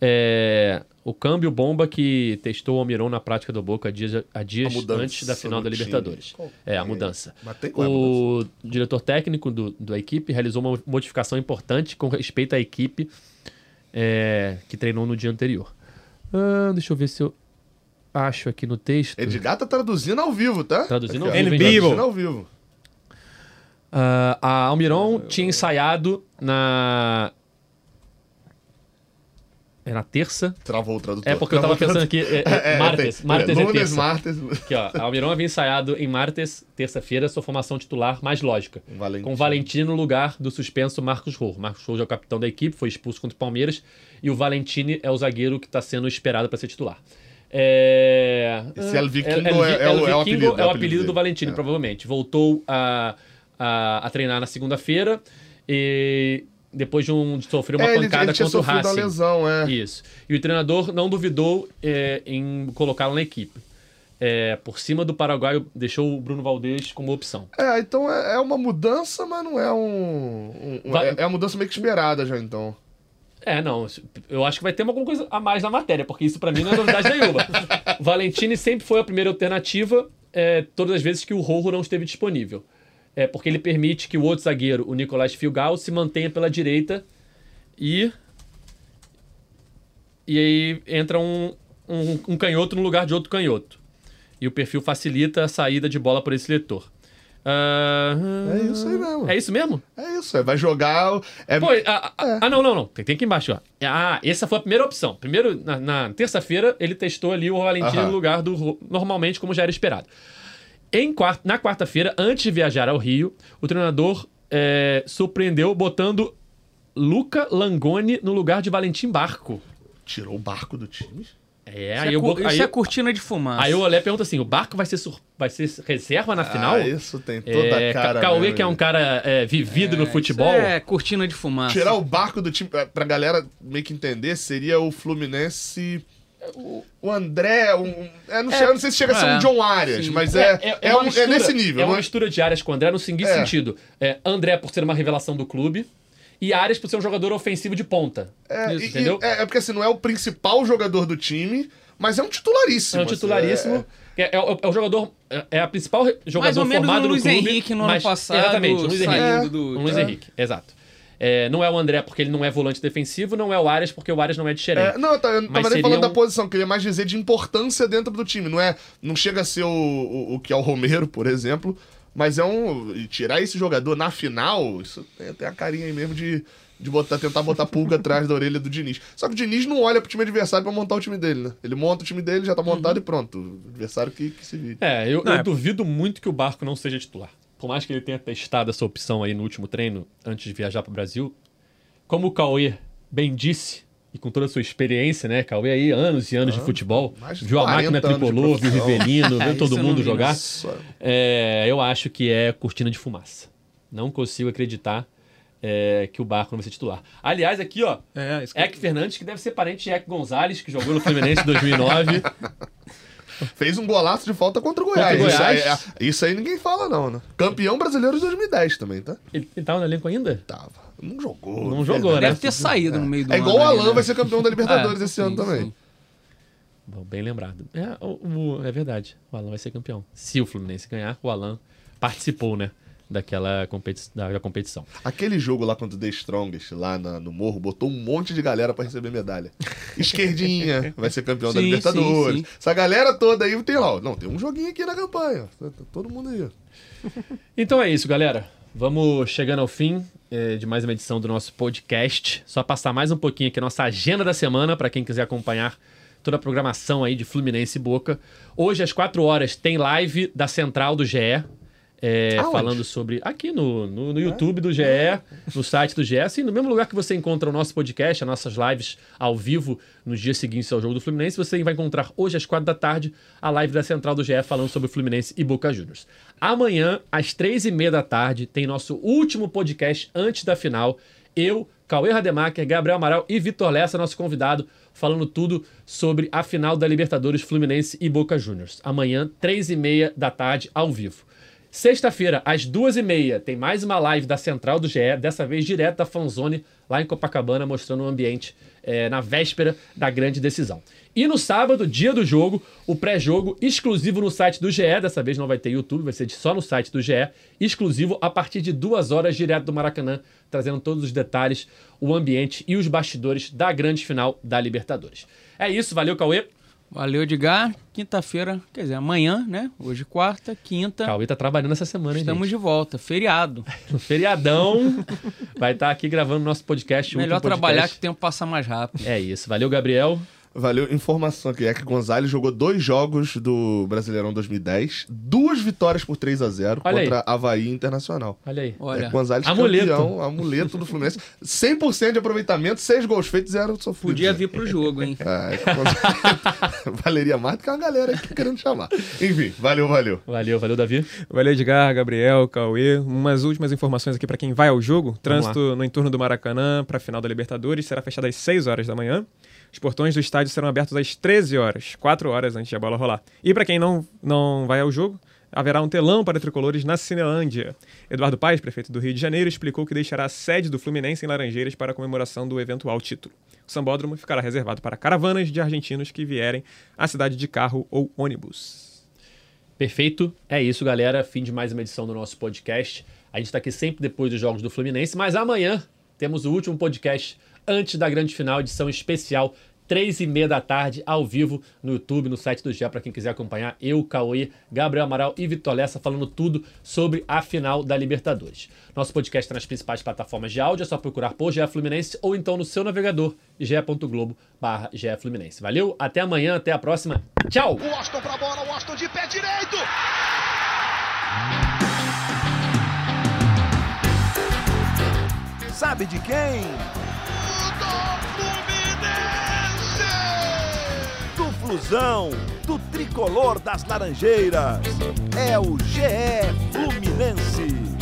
É, o câmbio bomba que testou o Almiron na prática do Boca dias, a dias A mudança antes da final no da time. Libertadores. Qual É, a é? mudança. Mas tem qual é a mudança? O diretor técnico do, da equipe realizou uma modificação importante com respeito à equipe é, que treinou no dia anterior. Ah, deixa eu ver se eu acho aqui no texto. Edgar tá traduzindo ao vivo, tá? Traduzindo Aqui, ao ó. vivo, hein, Traduzindo ao vivo. Ah, a Almiron tinha ensaiado na... É na terça. Travou o tradutor. É porque eu tava Travou o pensando aqui. É, É, é, é, martes. tem- Martes é Lunes, terça. martes. Aqui, ó. A Almiron havia ensaiado em martes, terça-feira, sua formação titular mais lógica. Valentino. Com o Valentino no lugar do suspenso Marcos Rojo. Marcos Rojo é o capitão da equipe, foi expulso contra o Palmeiras. E o Valentini é o zagueiro que está sendo esperado para ser titular. É... Esse El Vikingo El- El- é- é o- El é o Vikingo apelido, é o apelido dele. do Valentini, É. provavelmente. Voltou a, a, a treinar na segunda-feira e depois de, um, de sofrer uma É, ele, pancada ele tinha contra o sofrido uma Racing. lesão, é. Isso. E o treinador não duvidou é, em colocá-lo na equipe. É, por cima do paraguaio, deixou o Bruno Valdez como opção. É, então é, é uma mudança, mas não é um... um- Vai- é, é uma mudança meio que esperada já, então. É, não. Eu acho que vai ter alguma coisa a mais na matéria, porque isso pra mim não é novidade nenhuma. Valentini sempre foi a primeira alternativa, é, todas as vezes que o Rojo não esteve disponível. É, porque ele permite que o outro zagueiro, o Nicolás Fiugal, se mantenha pela direita e... E aí entra um, um, um canhoto no lugar de outro canhoto. E o perfil facilita a saída de bola por esse leitor. Ah, É isso aí mesmo. É isso mesmo? É isso, é, vai jogar... É, Pô, ah, ah, ah, não, não, não. Tem, tem aqui embaixo, ó. Ah, essa foi a primeira opção. Primeiro, na, na terça-feira, ele testou ali o Valentino Aham. no lugar do... Ro- normalmente, como já era esperado. Em quart- na quarta-feira, antes de viajar ao Rio, o treinador é, surpreendeu botando Luca Langoni no lugar de Valentim Barco. Tirou o barco do time? É, Isso, aí, é, eu, cu- aí, isso é cortina de fumaça. aí o Olé pergunta assim, o Barco vai ser, sur- vai ser reserva na final? Ah, isso tem toda É, a cara. Cauê, mesmo, que é um né? cara é, vivido no Isso futebol. é cortina de fumaça. Tirar o barco do time, pra- pra galera meio que entender, seria o Fluminense. O, o André, um, é, não, chega- não sei se chega a ser é, um John Arias, sim. mas é, é, uma um- mistura- é nesse nível. É uma não é? mistura de Arias com André no seguinte É. sentido. É, André por ser uma revelação do clube e Arias por ser um jogador ofensivo de ponta. É, Isso, e- entendeu? e- é, é porque assim, não é o principal jogador do time, mas é um titularíssimo. É um titularíssimo. assim, É, é o, é o jogador... É é a principal re- jogador Mais ou menos formado o Luiz no clube. Henrique no mas- ano passado, Exatamente, o Luiz Henrique. saindo do- O Luiz É. Henrique, exato. É, não é o André porque ele não é volante defensivo, não é o Arias porque o Arias não é de É, xerém. é, não, eu tava eu não Mas tava nem seria falando da um- posição, queria mais dizer de importância dentro do time. Não é, não chega a ser o, o, o que é o Romero, por exemplo, mas é um. E tirar esse jogador na final, isso tem, tem a carinha aí mesmo de, de botar, tentar botar pulga atrás da orelha do Diniz. Só que o Diniz não olha pro time adversário pra montar o time dele, né? Ele monta o time dele, já tá montado e pronto. O adversário que, que se vire. É, eu, Não, eu é- duvido muito que o Barco não seja titular. Por mais que ele tenha testado essa opção aí no último treino, antes de viajar para o Brasil, como o Cauê bem disse, e com toda a sua experiência, né? Cauê aí, anos e anos de futebol, mais de viu a máquina quarenta anos de tricolor, viu o profissão. Rivelino, É, viu isso todo eu não mundo vi, não. jogar. Nossa. É, eu acho que é cortina de fumaça. Não consigo acreditar é, que o Barco não vai ser titular. Aliás, aqui, ó, É, isso que... Eck Fernandes, que deve ser parente de Eck Gonzalez, que jogou no Fluminense em dois mil e nove. Fez um golaço de falta contra o Goiás. Contra o Isso, aí, Goiás? é- isso aí ninguém fala, não, né? Campeão brasileiro de dois mil e dez também, tá? Ele, ele tava no elenco ainda? Tava. Não jogou. Não jogou, né? Deve ter saído no meio do É igual o ano ali, Alan né? vai ser campeão da Libertadores É, esse sim, ano também. sim. Bom, bem lembrado. É, o- o- é verdade. O Alan vai ser campeão. Se o Fluminense ganhar, o Alan participou, né? Daquela competi da, da competição. Aquele jogo lá contra o The Strongest, lá na- no Morro, botou um monte de galera pra receber medalha. Esquerdinha vai ser campeão da Sim, Libertadores. sim, sim. Essa galera toda aí tem lá, ó. Não, tem um joguinho aqui na campanha. ó. Tá- tá todo mundo aí. ó. Então é isso, galera. Vamos chegando ao fim eh, de mais uma edição do nosso podcast. Só passar mais um pouquinho aqui a nossa agenda da semana, para quem quiser acompanhar toda a programação aí de Fluminense e Boca. Hoje, às quatro horas, tem live da Central do G E. É, Aonde? falando sobre. Aqui no, no, no YouTube do G E, no site do G E, assim, no mesmo lugar que você encontra o nosso podcast, as nossas lives ao vivo nos dias seguintes ao jogo do Fluminense, você vai encontrar hoje às quatro da tarde a live da Central do G E falando sobre o Fluminense e Boca Juniors. Amanhã, às três e meia da tarde, tem nosso último podcast antes da final. Eu, Cauê Rademacher, Gabriel Amaral e Vitor Lessa, nosso convidado, falando tudo sobre a final da Libertadores Fluminense e Boca Juniors. Amanhã, três e meia da tarde, ao vivo. Sexta-feira, às duas e meia, tem mais uma live da Central do G E, dessa vez direto da Fanzone, lá em Copacabana, mostrando o ambiente é, na véspera da grande decisão. E no sábado, dia do jogo, o pré-jogo exclusivo no site do G E, dessa vez não vai ter YouTube, vai ser só no site do G E, exclusivo a partir de duas horas, direto do Maracanã, trazendo todos os detalhes, o ambiente e os bastidores da grande final da Libertadores. É isso, valeu, Cauê. Valeu, Edgar. Quinta-feira, quer dizer, amanhã, né? Hoje quarta, quinta. Cauê tá trabalhando essa semana, hein, Estamos gente? de volta. Feriado. No feriadão, vai estar aqui gravando nosso podcast. Melhor podcast. trabalhar que o tempo passa mais rápido. É isso. Valeu, Gabriel. Valeu, informação aqui, é que Gonzalez jogou dois jogos do Brasileirão dois mil e dez, duas vitórias por três a zero Olha contra aí. Avaí Internacional. Olha aí. Olha, É, Gonzalez amuleto. campeão, amuleto do Fluminense, cem por cento de aproveitamento, seis gols feitos, zero sofridos. podia vir pro jogo, hein? É, Gonzalez- Valeria mais do que uma galera aqui querendo chamar. Enfim, valeu, valeu. Valeu, valeu, Davi. Valeu, Edgar, Gabriel, Cauê. Umas últimas informações aqui para quem vai ao jogo. Trânsito no entorno do Maracanã para a final da Libertadores será fechado às seis horas da manhã. Os portões do estádio serão abertos às treze horas, quatro horas antes da bola rolar. E para quem não, não vai ao jogo, haverá um telão para tricolores na Cinelândia. Eduardo Paes, prefeito do Rio de Janeiro, explicou que deixará a sede do Fluminense em Laranjeiras para a comemoração do eventual título. O sambódromo ficará reservado para caravanas de argentinos que vierem à cidade de carro ou ônibus. Perfeito. É isso, galera. Fim de mais uma edição do nosso podcast. A gente está aqui sempre depois dos jogos do Fluminense, mas amanhã temos o último podcast antes da grande final, edição especial, três e meia da tarde, ao vivo, no YouTube, no site do G E, para quem quiser acompanhar. Eu, Cauê, Gabriel Amaral e Vitor Lessa falando tudo sobre a final da Libertadores. Nosso podcast está nas principais plataformas de áudio, é só procurar por G E Fluminense ou então no seu navegador, ge ponto globo barra G E Fluminense. Valeu, até amanhã, até a próxima. Tchau! O Washington pra bola, o Washington de pé direito! Sabe de quem? Do Flusão, do tricolor das Laranjeiras. É o G E Fluminense.